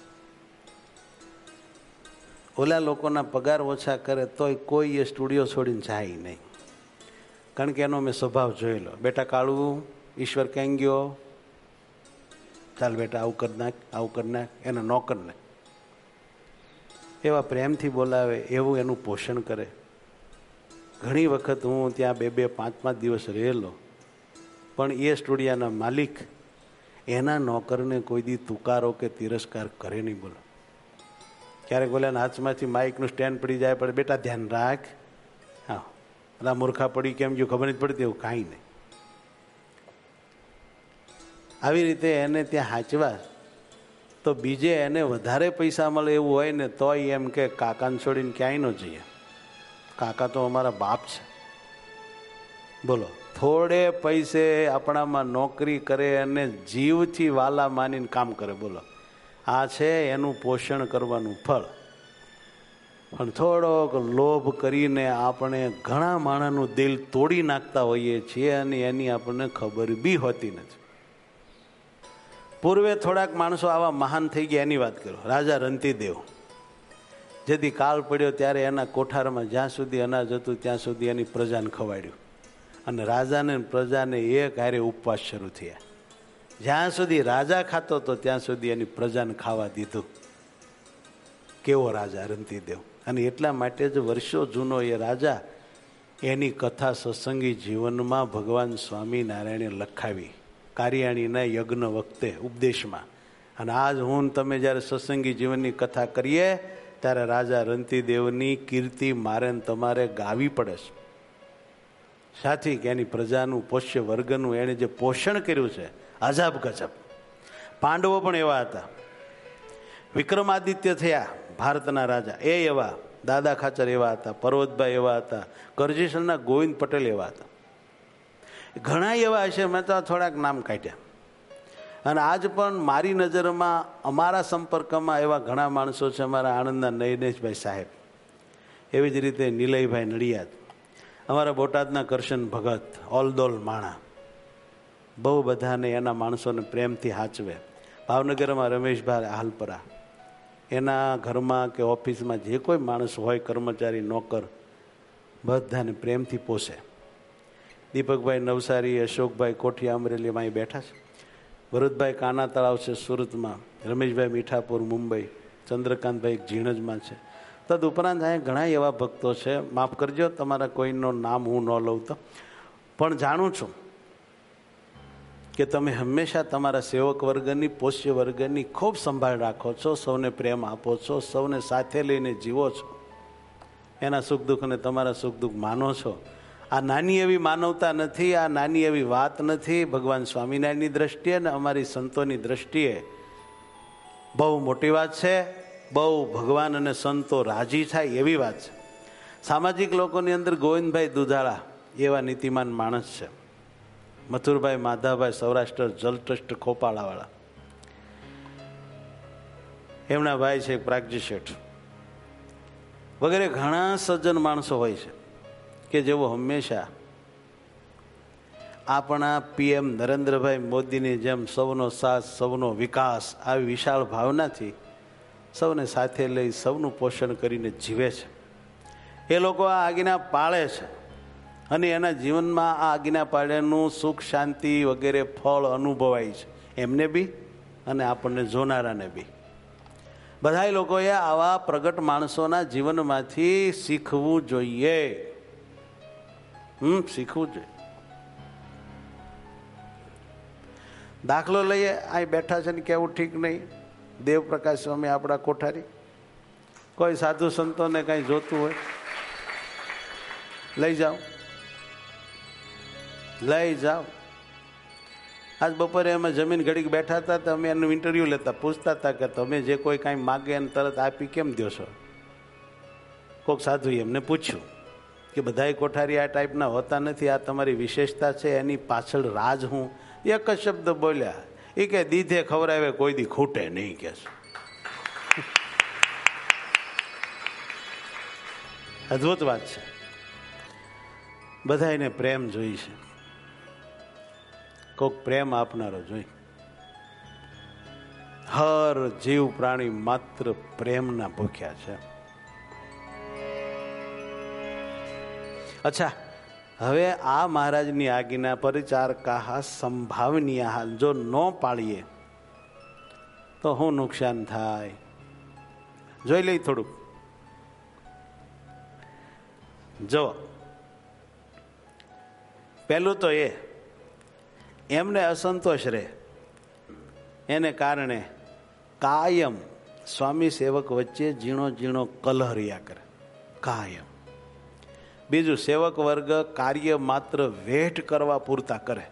ઓલા લોકોના પગાર ઓછા કરે તોય કોઈ એ સ્ટુડિયો છોડીને જાય નહીં, કારણ કે એનો મેં સ્વભાવ જોયેલો. બેટા કાળું, ઈશ્વર ક્યાં ગયો? ચાલ બેટા, આવું કરી નાખ, આવું કરી નાખ. એના નોકરને એવા પ્રેમથી બોલાવે, એવું એનું પોષણ કરે. ઘણી વખત હું ત્યાં બે બે પાંચ પાંચ દિવસ રહેલો, પણ એ સ્ટુડિયાના માલિક એના નોકરને કોઈ દી તુકારો કે તિરસ્કાર કરે નહીં. બોલો, ક્યારેક બોલ્યા હાથમાંથી માઇકનું સ્ટેન્ડ પડી જાય, પણ બેટા ધ્યાન રાખ, હા પેલા મૂર્ખા પડી કેમ ગયું ખબર નથી પડતી, એવું કાંઈ નહીં. આવી રીતે એને ત્યાં હાચવા તો બીજે એને વધારે પૈસા મળે એવું હોય ને તોય એમ કે કાકાને છોડીને ક્યાંય ન જઈએ, કાકા તો અમારા બાપ છે. બોલો, થોડે પૈસે આપણામાં નોકરી કરે અને જીવથી વાલા માનીને કામ કરે. બોલો, આ છે એનું પોષણ કરવાનું ફળ. પણ થોડોક લોભ કરીને આપણે ઘણા માણસનું દિલ તોડી નાખતા હોઈએ છીએ અને એની આપણને ખબર બી હોતી નથી. પૂર્વે થોડાક માણસો આવા મહાન થઈ ગયા, એની વાત કરો. રાજા રંતીદેવ, જેથી કાળ પડ્યો ત્યારે એના કોઠારમાં જ્યાં સુધી અનાજ હતું ત્યાં સુધી એની પ્રજાને ખવાડ્યું, અને રાજાને પ્રજાને એક હારે ઉપવાસ શરૂ થયા. જ્યાં સુધી રાજા ખાતો હતો ત્યાં સુધી એની પ્રજાને ખાવા દીધું. કેવો રાજા રંતીદેવ! અને એટલા માટે જ વર્ષો જૂનો એ રાજા, એની કથા સત્સંગી જીવનમાં ભગવાન સ્વામિનારાયણે લખાવી કારિયાણીના યજ્ઞ વખતે ઉપદેશમાં. અને આજ હું તમે જ્યારે સત્સંગી જીવનની કથા કરીએ ત્યારે રાજા રંતીદેવની કીર્તિ મારે તમારે ગાવી પડે છે. સાથી કે એની પ્રજાનું, પોષ્ય વર્ગનું એણે જે પોષણ કર્યું છે, અજબ ગજબ. પાંડવો પણ એવા હતા. વિક્રમાદિત્ય થયા ભારતના રાજા, એ એવા. દાદા ખાચર એવા હતા, પર્વતભાઈ એવા હતા, કરજીસરના ગોવિંદ પટેલ એવા હતા. ઘણા એવા હશે, મેં તો થોડાક નામ કાઢ્યા. અને આજ પણ મારી નજરમાં અમારા સંપર્કમાં એવા ઘણા માણસો છે. અમારા આણંદના નૈનેશભાઈ સાહેબ, એવી જ રીતે નિલયભાઈ નડિયાદ, અમારા બોટાદના કરશન ભગત, ઓલદોલ માણા, બહુ બધાને એના માણસોને પ્રેમથી હાચવે. ભાવનગરમાં રમેશભાઈ હાલપરા, એના ઘરમાં કે ઓફિસમાં જે કોઈ માણસ હોય, કર્મચારી, નોકર, બધાને પ્રેમથી પોષે. દીપકભાઈ નવસારી, અશોકભાઈ કોઠિયા અમરેલીમાં અહીં બેઠા છે. ભરતભાઈ કાના તળાવ છે સુરતમાં, રમેશભાઈ મીઠાપુર મુંબઈ, ચંદ્રકાંતભાઈ ઝીણજમાં છે. તદ ઉપરાંત અહીંયા ઘણા એવા ભક્તો છે, માફ કરજો તમારા કોઈનું નામ હું ન લઉં તો, પણ જાણું છું કે તમે હંમેશા તમારા સેવક વર્ગની, પોષ્ય વર્ગની ખૂબ સંભાળ રાખો છો, સૌને પ્રેમ આપો છો, સૌને સાથે લઈને જીવો છો, એના સુખ દુઃખને તમારા સુખ દુઃખ માનો છો. આ નાની એવી માનવતા નથી, આ નાની એવી વાત નથી. ભગવાન સ્વામિનારાયણની દ્રષ્ટિએ અને અમારી સંતોની દ્રષ્ટિએ બહુ મોટી વાત છે. બહુ ભગવાન અને સંતો રાજી થાય એવી વાત છે. સામાજિક લોકોની અંદર ગોવિંદભાઈ દુધાળા એવા નીતિમાન માણસ છે. મથુરભાઈ માધાભાઈ સૌરાષ્ટ્ર જલ ટ્રસ્ટ ખોપાળાવાળા, એમના ભાઈ છે પ્રાગજી શેઠ, વગેરે ઘણા સજ્જન માણસો હોય છે કે જેઓ હંમેશા આપણા પીએમ નરેન્દ્રભાઈ મોદીની જેમ સૌનો સાથ સૌનો વિકાસ આવી વિશાળ ભાવનાથી સૌને સાથે લઈ સૌનું પોષણ કરીને જીવે છે. એ લોકો આ આજ્ઞા પાળે છે અને એના જીવનમાં આ આજ્ઞા પાળ્યાનું સુખ શાંતિ વગેરે ફળ અનુભવાય છે, એમને બી અને આપણને જોનારાને બી. બધા લોકોએ આવા પ્રગટ માણસોના જીવનમાંથી શીખવું જોઈએ. હમ શીખવું જોઈએ. દાખલો લઈએ, અહીં બેઠા છે ને કેવું ઠીક નહીં, દેવપ્રકાશ સ્વામી આપણા કોઠારી. કોઈ સાધુ સંતોને કંઈ જોતું હોય લઈ જાઓ, લઈ જાઓ. આજ બપોરે અમે જમીન ઘડીક બેઠા હતા તો અમે એનું ઇન્ટરવ્યૂ લેતા, પૂછતા હતા કે તમે જે કોઈ કાંઈ માગે એને તરત આપી કેમ દો છો? કોઈક સાધુએ એમને પૂછ્યું કે બધાય કોઠારી આ ટાઈપના હોતા નથી, આ તમારી વિશેષતા છે, એની પાછળ રાજ હું? એક જ શબ્દ બોલ્યા, એ કે દીધે ખવડાવે કોઈ દી ખૂટે નહીં કે. અદ્ભુત વાત છે. બધાને પ્રેમ જોઈ છે, કોક પ્રેમ આપનારો જોઈ. હર જીવ પ્રાણી માત્ર પ્રેમના ભૂખ્યા છે. અચ્છા, હવે આ મહારાજની આજ્ઞા પરિચારકા સંભાવનીય જો ન પાળીએ તો શું નુકસાન થાય? જોઈ લઈ થોડુંક. જો પહેલું તો એ એમને અસંતોષ રહે, એને કારણે કાયમ સ્વામી સેવક વચ્ચે ઝીણો ઝીણો કલહ રહ્યા કરે, કાયમ. બીજું, સેવક વર્ગ કાર્ય માત્ર વેઠ કરવા પૂરતા કરે,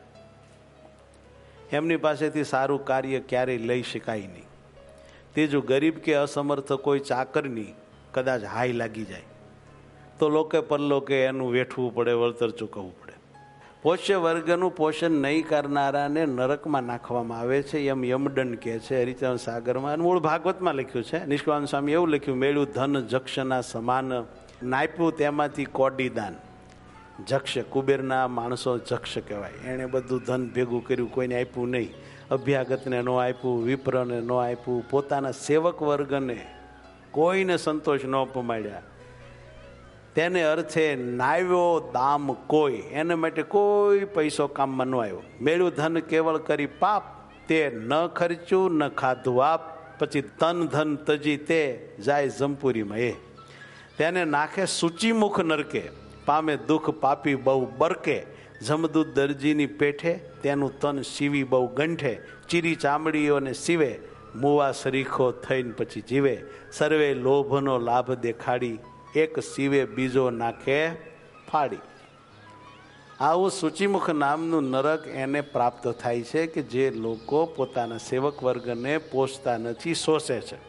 એમની પાસેથી સારું કાર્ય ક્યારેય લઈ શકાય નહીં. ત્રીજું, ગરીબ કે અસમર્થ કોઈ ચાકરની કદાચ હાય લાગી જાય તો લોકે પરલોકે એનું વેઠવું પડે, વળતર ચૂકવવું પડે. પોષ્ય વર્ગનું પોષણ નહીં કરનારાને નરકમાં નાખવામાં આવે છે, એમ યમદંડ કહે છે હરિચરણ સાગરમાં. અને મૂળ ભાગવતમાં લખ્યું છે. નિષ્કાળ સ્વામી એવું લખ્યું, મેળ્યું ધન જક્ષના સમાન, નાપ્યું તેમાંથી કોડી દાન. જક્ષ કુબેરના માણસો જક્ષ કહેવાય. એણે બધું ધન ભેગું કર્યું, કોઈને આપ્યું નહીં. અભ્યાગતને ન આપ્યું, વિપ્રને ન આપ્યું, પોતાના સેવક વર્ગને કોઈને સંતોષ ન પમાડ્યા. તેને અર્થે નાવ્યો દામ કોઈ, એને માટે કોઈ પૈસો કામમાં ન આવ્યો. મેળ્યું ધન કેવળ કરી પાપ, તે ન ખર્ચ્યું ન ખાધું આપ, પછી તન ધન તજી તે જાય જમપુરીમાં. એ તેને નાખે સૂચિમુખ નરકે, પામે દુઃખ પાપી બહુ બરકે. જમદૂત દરજીની પેઠે, તેનું તન સીવી બહુ ગંઠે. ચીરી ચામડીઓને સીવે, મુવા સરીખો થઈને પછી જીવે. સર્વે લોભનો લાભ દેખાડી, એક સીવે બીજો નાખે ફાડી. આવું સૂચિમુખ નામનું નરક એને પ્રાપ્ત થાય છે કે જે લોકો પોતાના સેવક વર્ગને પોષતા નથી, શોષે છે.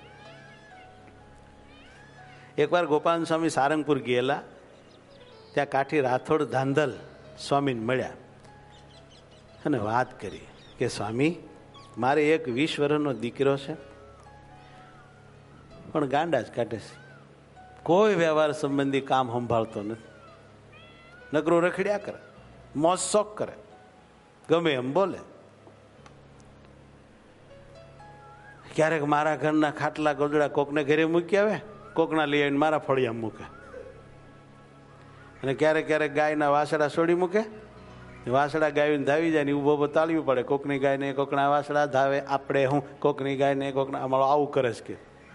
એકવાર ગોપાલ સ્વામી સારંગપુર ગયેલા, ત્યાં કાઠી રાથોડ ધાંધલ સ્વામીને મળ્યા અને વાત કરી કે સ્વામી, મારે એક વીસ વર્ષનો દીકરો છે, પણ ગાંડા જ કાઢે છે, કોઈ વ્યવહાર સંબંધી કામ સંભાળતો નથી, નકરું રખડ્યા કરે, મોજ શોખ કરે, ગમે એમ બોલે. ક્યારેક મારા ઘરના ખાટલા ગોદડા કોકને ઘરે મૂકી આવે, કોકના લઈ આવીને મારા ફળિયામાં મૂકે. અને ક્યારેક ક્યારેક ગાયના વાસડા છોડી મૂકે, વાસડા ગાયને ધાવી જાય ને ઊભો ઊભો તાળવી પડે. કોકની ગાયને કોકના વાસડા ધાવે, આપણે હું કોકની ગાયને કોકના, અમારો આવું કરે છે કે.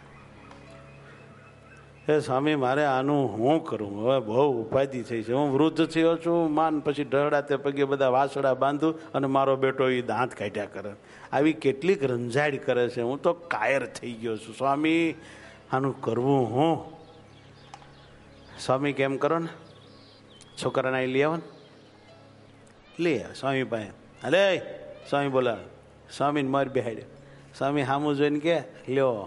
એ સ્વામી, મારે આનું હું કરું? હવે બહુ ઉપાધિ થઈ છે, હું વૃદ્ધ થયો છું, માન પછી ઢળડા તે પગે બધા વાસડા બાંધું અને મારો બેટો એ દાંત કાઢ્યા કરે. આવી કેટલીક રંજાડ કરે છે, હું તો કાયર થઈ ગયો છું. સ્વામી, આનું કરવું હું? સ્વામી કેમ કરો ને, છોકરાને અહીં લઈ આવો ને, લઈ આવે સ્વામી પાસે. અલે સ્વામી બોલાવે, સ્વામીને મારી બેહાડ્યો. સ્વામી સામું જોઈને કે, લ્યો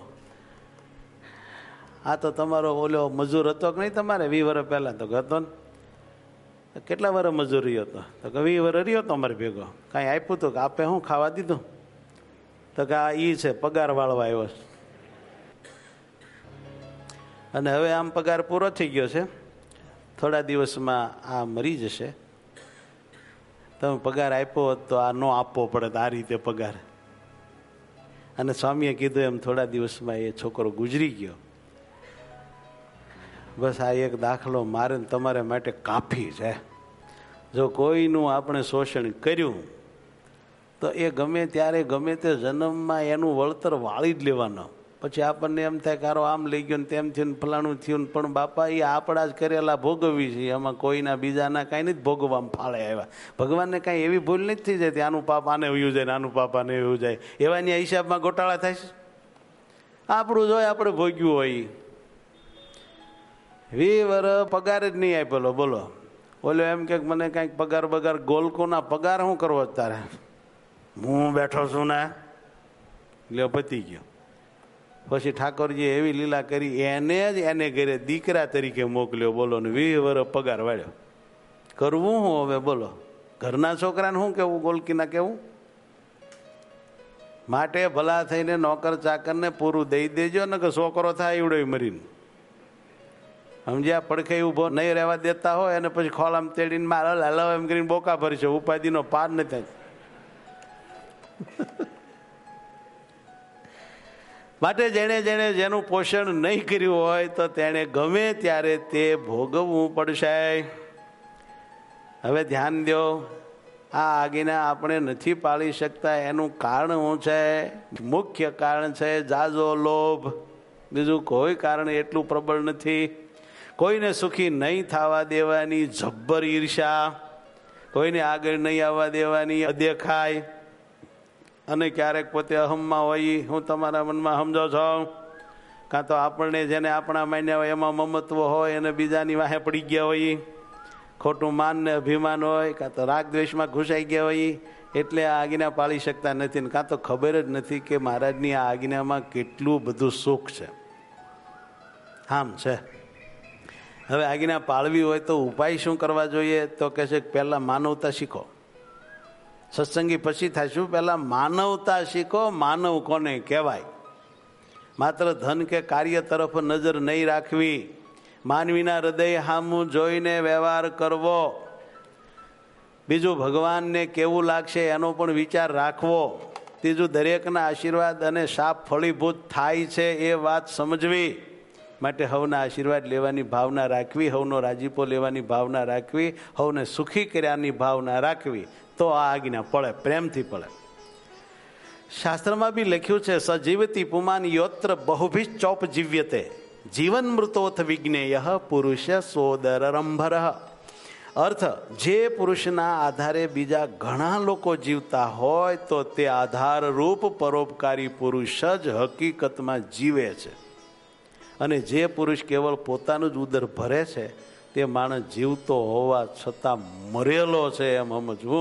આ તો તમારો ઓલો મજૂર હતો કે નહીં તમારે વીસ વર્ષ પહેલા? તો હતો ને. કેટલા વર્ષ મજૂર રહ્યો હતો? તો કે વીસ વર્ષ રહ્યો હતો અમારે ભેગો. કાંઈ આપ્યું હતું કે આપે શું ખાવા દીધું? તો કે આ ઈ છે પગાર વાળવા આવ્યો છે. અને હવે આમ પગાર પૂરો થઈ ગયો છે, થોડા દિવસમાં આ મરી જશે. તમે પગાર આપ્યો હોત તો આ ન આપવો પડે, આ રીતે પગાર. અને સ્વામીએ કીધું એમ થોડા દિવસમાં એ છોકરો ગુજરી ગયો. બસ આ એક દાખલો મારે તમારે માટે કાફી છે. જો કોઈનું આપણે શોષણ કર્યું તો એ ગમે ત્યારે ગમે તે જન્મમાં એનું વળતર વાળી જ લેવાનો. પછી આપણને એમ થાય કારો આમ લઈ ગયો ને તેમ થયું ને ફલાણું થયું ને, પણ બાપા એ આપણા જ કરેલા ભોગવી છે, એમાં કોઈના બીજાના કાંઈ નથી ભોગવામાં ફાળે આવ્યા. ભગવાનને કાંઈ એવી ભૂલ નથી થઈ જતી આનું પાપ આને વયું જાય ને આનું પાપ આને વયું જાય, એવાની હિસાબમાં ગોટાળા થાય છે. આપણું જોઈ આપણે ભોગ્યું હોય. વી વર્ષ પગાર જ નહીં આપેલો, બોલો. ઓલો એમ કે મને કાંઈક પગાર બગાર, ગોલકોના પગાર શું કરવો તારે, હું બેઠો છું ને, લ્યો પતી ગયો. પછી ઠાકોરજીએ એવી લીલા કરી, એને જ એને ઘરે દીકરા તરીકે મોકલ્યો, બોલો ને વીસ વર્ષ પગાર વાળ્યો. કરવું હું હવે, બોલો. ઘરના છોકરાને શું કેવું, ગોલકીના કેવું? માટે ભલા થઈને નોકર ચાકરને પૂરું દઈ દેજો ને કે છોકરો થાય એવડો મરીને. સમજ્યા? પડખે ઉભો નહીં રહેવા દેતા હોય અને પછી ખોલામ તેડીને મારે હલાવ એમ કરીને બોકા ભરશે, ઉપાધિનો પાર નથી થાય. માટે જેણે જેણે જેનું પોષણ નહીં કર્યું હોય તો તેણે ગમે ત્યારે તે ભોગવવું પડશે. હવે ધ્યાન દો, આ આજ્ઞા આપણે નથી પાળી શકતા એનું કારણ શું છે? મુખ્ય કારણ છે જાજો લોભ. બીજું કોઈ કારણ એટલું પ્રબળ નથી. કોઈને સુખી નહીં થવા દેવાની જબ્બર ઈર્ષા, કોઈને આગળ નહીં આવવા દેવાની અદેખાય, અને ક્યારેક પોતે અહમમાં હોય. હું તમારા મનમાં સમજો છો? કાં તો આપણને જેને આપણા માન્યા હોય એમાં મમત્વ હોય અને બીજાની વાહે પડી ગયા હોય, ખોટું માન ને અભિમાન હોય, કાં તો રાગ દ્વેષમાં ઘૂસાઈ ગયા હોય, એટલે આ આજ્ઞા પાળી શકતા નથી. ને કાં તો ખબર જ નથી કે મહારાજની આ આજ્ઞામાં કેટલું બધું સુખ છે. આમ છે. હવે આજ્ઞા પાળવી હોય તો ઉપાય શું કરવા જોઈએ? તો કહે છે કે પહેલાં માનવતા શીખો. સત્સંગી પછી થાય શું? પહેલાં માનવતા શીખો. માનવ કોને કહેવાય? માત્ર ધન કે કાર્ય તરફ નજર નહીં રાખવી, માનવીના હૃદય સામું જોઈને વ્યવહાર કરવો. બીજું, ભગવાનને કેવું લાગશે એનો પણ વિચાર રાખવો. ત્રીજું, દરેકના આશીર્વાદ અને શાપ ફળીભૂત થાય છે એ વાત સમજવી. માટે હવના આશીર્વાદ લેવાની ભાવના રાખવી, હવનો રાજીપો લેવાની ભાવના રાખવી, હવને સુખી કર્યાની ભાવના રાખવી, તો આ આજ્ઞા પડે, પ્રેમથી પડે. શાસ્ત્રમાં બી લખ્યું છે, સજીવતી પુમાન યોત્ર બહુભિ ચોપ જીવ્યતે જીવન મૃતોથ વિજ્ઞેય પુરુષ સોદરંભર. અર્થ, જે પુરુષના આધારે બીજા ઘણા લોકો જીવતા હોય તો તે આધારરૂપ પરોપકારી પુરુષ જ હકીકતમાં જીવે છે. અને જે પુરુષ કેવળ પોતાનું જ ઉદર ભરે છે તે માણસ જીવતો હોવા છતાં મરેલો છે એમ સમજવું.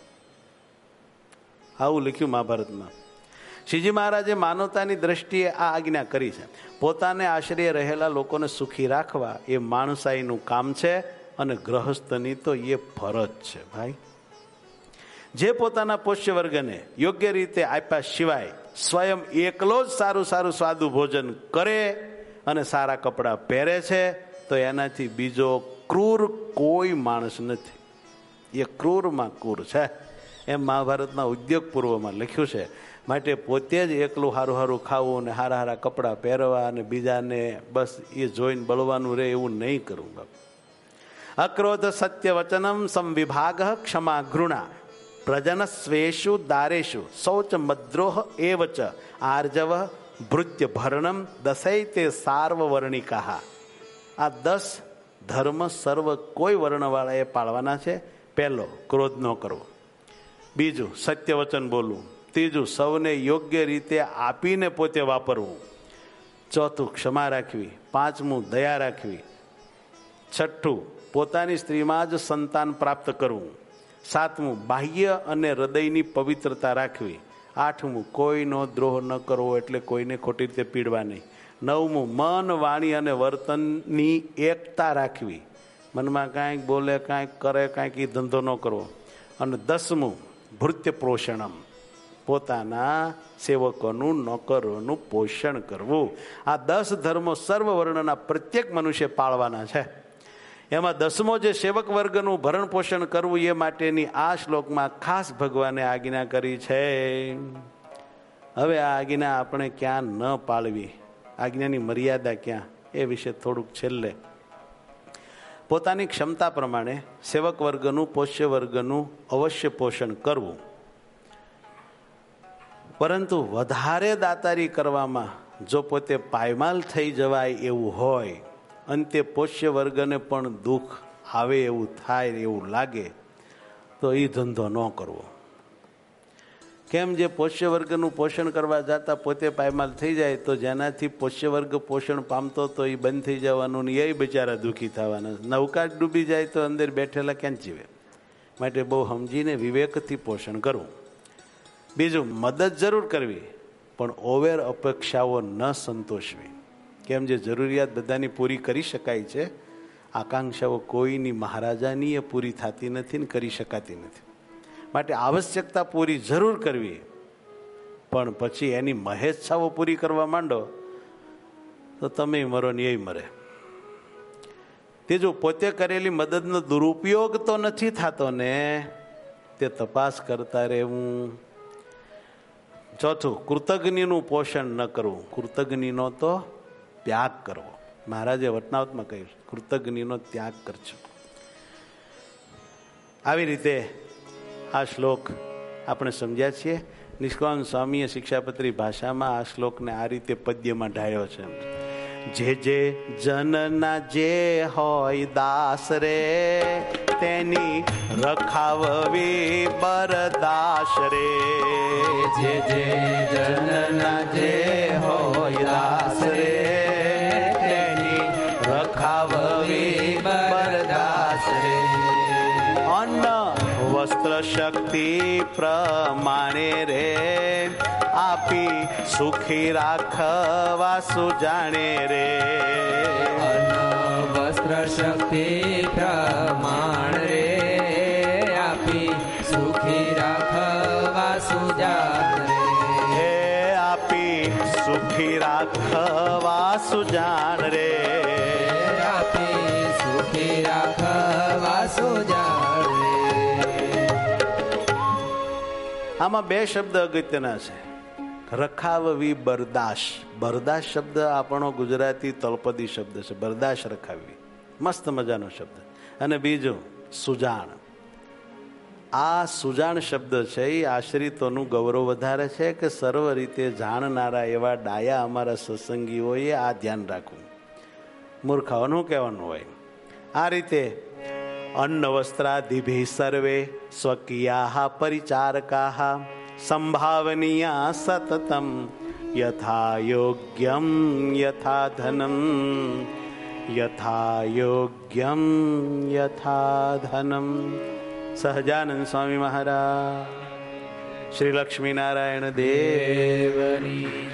આવું લખ્યું મહાભારતમાં. શ્રીજી મહારાજે માનવતાની દ્રષ્ટિએ આ આજ્ઞા કરી છે. પોતાને આશ્રય રહેલા લોકોને સુખી રાખવા એ માણસાઈનું કામ છે, અને ગ્રહસ્થની તો એ ફરજ છે. ભાઈ, જે પોતાના પોષ્ય વર્ગને યોગ્ય રીતે આપ્યા સિવાય સ્વયં એકલો જ સારું સારું સ્વાદુ ભોજન કરે અને સારા કપડાં પહેરે છે તો એનાથી બીજો ક્રૂર કોઈ માણસ નથી. એ ક્રૂરમાં ક્રૂર છે એમ મહાભારતના ઉદ્યોગ પૂર્વમાં લખ્યું છે. માટે પોતે જ એકલું સારું સારું ખાવું અને સારા સારા કપડાં પહેરવા અને બીજાને બસ એ જોઈને બળવાનું રહે એવું નહીં કરવું. બાપ, અક્રોધ સત્ય વચનમ સંવિભાગ ક્ષમા ઘૃણા પ્રજન સ્વેશુ દારેશુ શૌચ મદ્રોહ એવચ આર્જવ ભૃત્ય ભરણમ દસૈતે સાર્વવર્ણિકા. આ દસ ધર્મ સર્વ કોઈ વર્ણવાળાએ પાળવાના છે. પહેલો, ક્રોધ ન કરવો. બીજું, સત્ય વચન બોલવું. ત્રીજું, સૌને યોગ્ય રીતે આપીને પોતે વાપરવું. ચોથું, ક્ષમા રાખવી. પાંચમું, દયા રાખવી. છઠ્ઠું, પોતાની સ્ત્રીમાં જ સંતાન પ્રાપ્ત કરવું. સાતમું, બાહ્ય અને હૃદયની પવિત્રતા રાખવી. આઠમું, કોઈનો દ્રોહ ન કરવો, એટલે કોઈને ખોટી રીતે પીડવા નહીં. નવમું, મન, વાણી અને વર્તનની એકતા રાખવી. મનમાં કાંઈક બોલે, કાંઈક કરે, કાંઈક એ ધંધો ન કરવો. અને દસમું, ભૃત્ય પોષણમ, પોતાના સેવકોનું, નોકરોનું પોષણ કરવું. આ દસ ધર્મો સર્વ વર્ણના પ્રત્યેક મનુષ્ય પાળવાના છે. એમાં દસમો જે સેવક વર્ગનું ભરણ પોષણ કરવું એ માટેની આ શ્લોકમાં ખાસ ભગવાને આજ્ઞા કરી છે. હવે આ આજ્ઞા આપણે ક્યાં ન પાળવી, આજ્ઞાની મર્યાદા ક્યાં, એ વિશે થોડુંક છેલ્લે. પોતાની ક્ષમતા પ્રમાણે સેવક વર્ગનું, પોષ્ય વર્ગનું અવશ્ય પોષણ કરવું, પરંતુ વધારે દાતારી કરવામાં જો પોતે પાયમાલ થઈ જવાય એવું હોય, અંતે પોષ્ય વર્ગને પણ દુઃખ આવે એવું થાય, એવું લાગે, તો એ ધંધો ન કરવો. કેમ, જે પોષ્ય વર્ગનું પોષણ કરવા જતા પોતે પાયમાલ થઈ જાય તો જેનાથી પોષ્ય વર્ગ પોષણ પામતો તો એ બંધ થઈ જવાનું ને એ બિચારા દુઃખી થવાના. નૌકા ડૂબી જાય તો અંદર બેઠેલા ક્યાં જીવે. માટે બહુ સમજીને વિવેકથી પોષણ કરવું. બીજું, મદદ જરૂર કરવી, પણ ઓવેર અપેક્ષાઓ ન સંતોષવી. કેમ, જે જરૂરિયાત બધાની પૂરી કરી શકાય છે, આકાંક્ષાઓ કોઈની મહારાજાની એ પૂરી થતી નથી ને કરી શકાતી નથી. માટે આવશ્યકતા પૂરી જરૂર કરવી, પણ પછી એની મહેચ્છાઓ પૂરી કરવા માંડો તો તમે મરો ને એ મરે. ત્રીજું, પોતે કરેલી મદદનો દુરુપયોગ તો નથી થતો ને, તે તપાસ કરતા રહેવું. ચોથું, કૃતજ્ઞનું પોષણ ન કરવું, કૃતજ્ઞનો તો ત્યાગ કરવો. મહારાજે વટનાવતમાં કહ્યું, કૃતજ્ઞનો ત્યાગ કરજો. આવી રીતે આ શ્લોક આપણે સમજ્યા છીએ. નિષ્કામ સ્વામીએ શિક્ષાપત્રી ભાષામાં આ શ્લોકને આ રીતે પદ્યમાં ઢાળ્યો છે. જે જે જનના જે હોય દાસ રે, તેની રખાવવી બરદાસ રે. જે જે જનના જે હોય દાસ રે, તેની રખાવવી બરદાસ રે. અન્ન વસ્ત્ર શક્તિ પ્રમાણે રે, આપી સુખી રાખવા સુજાણે રે. અન્ન વસ્ત્ર શક્તિ પ્રમાણ રે, આપી સુખી રાખવા સુજાણ રે. હે આપી સુખી રાખવા સુજાણ રે. આપી સુખી રાખવા સુજાણ રે. આમાં બે શબ્દ અગત્યના છે. રખાવવી બરદાશ. બરદાશ શબ્દ આપણો ગુજરાતી તળપદી શબ્દ છે. બરદાશ રખાવવી મસ્ત મજાનો શબ્દ. અને બીજું સુજાણ. આ સુજાણ શબ્દ છે એ આશ્રિતોનું ગૌરવ વધારે છે કે સર્વ રીતે જાણનારા એવા ડાયા અમારા સત્સંગીઓએ આ ધ્યાન રાખવું. મૂર્ખાઓનું કહેવાનું હોય. આ રીતે અન્ન વસ્ત્રાદિભિ સર્વે સ્વકીયા પરિચારકા સંભાવનીયા સતતમ યથા યોગ્યમ યથા ધનમ યથા યોગ્યમ યથા ધનમ. સહજાનંદ સ્વામી મહારાજ, શ્રી લક્ષ્મીનારાયણ દેવની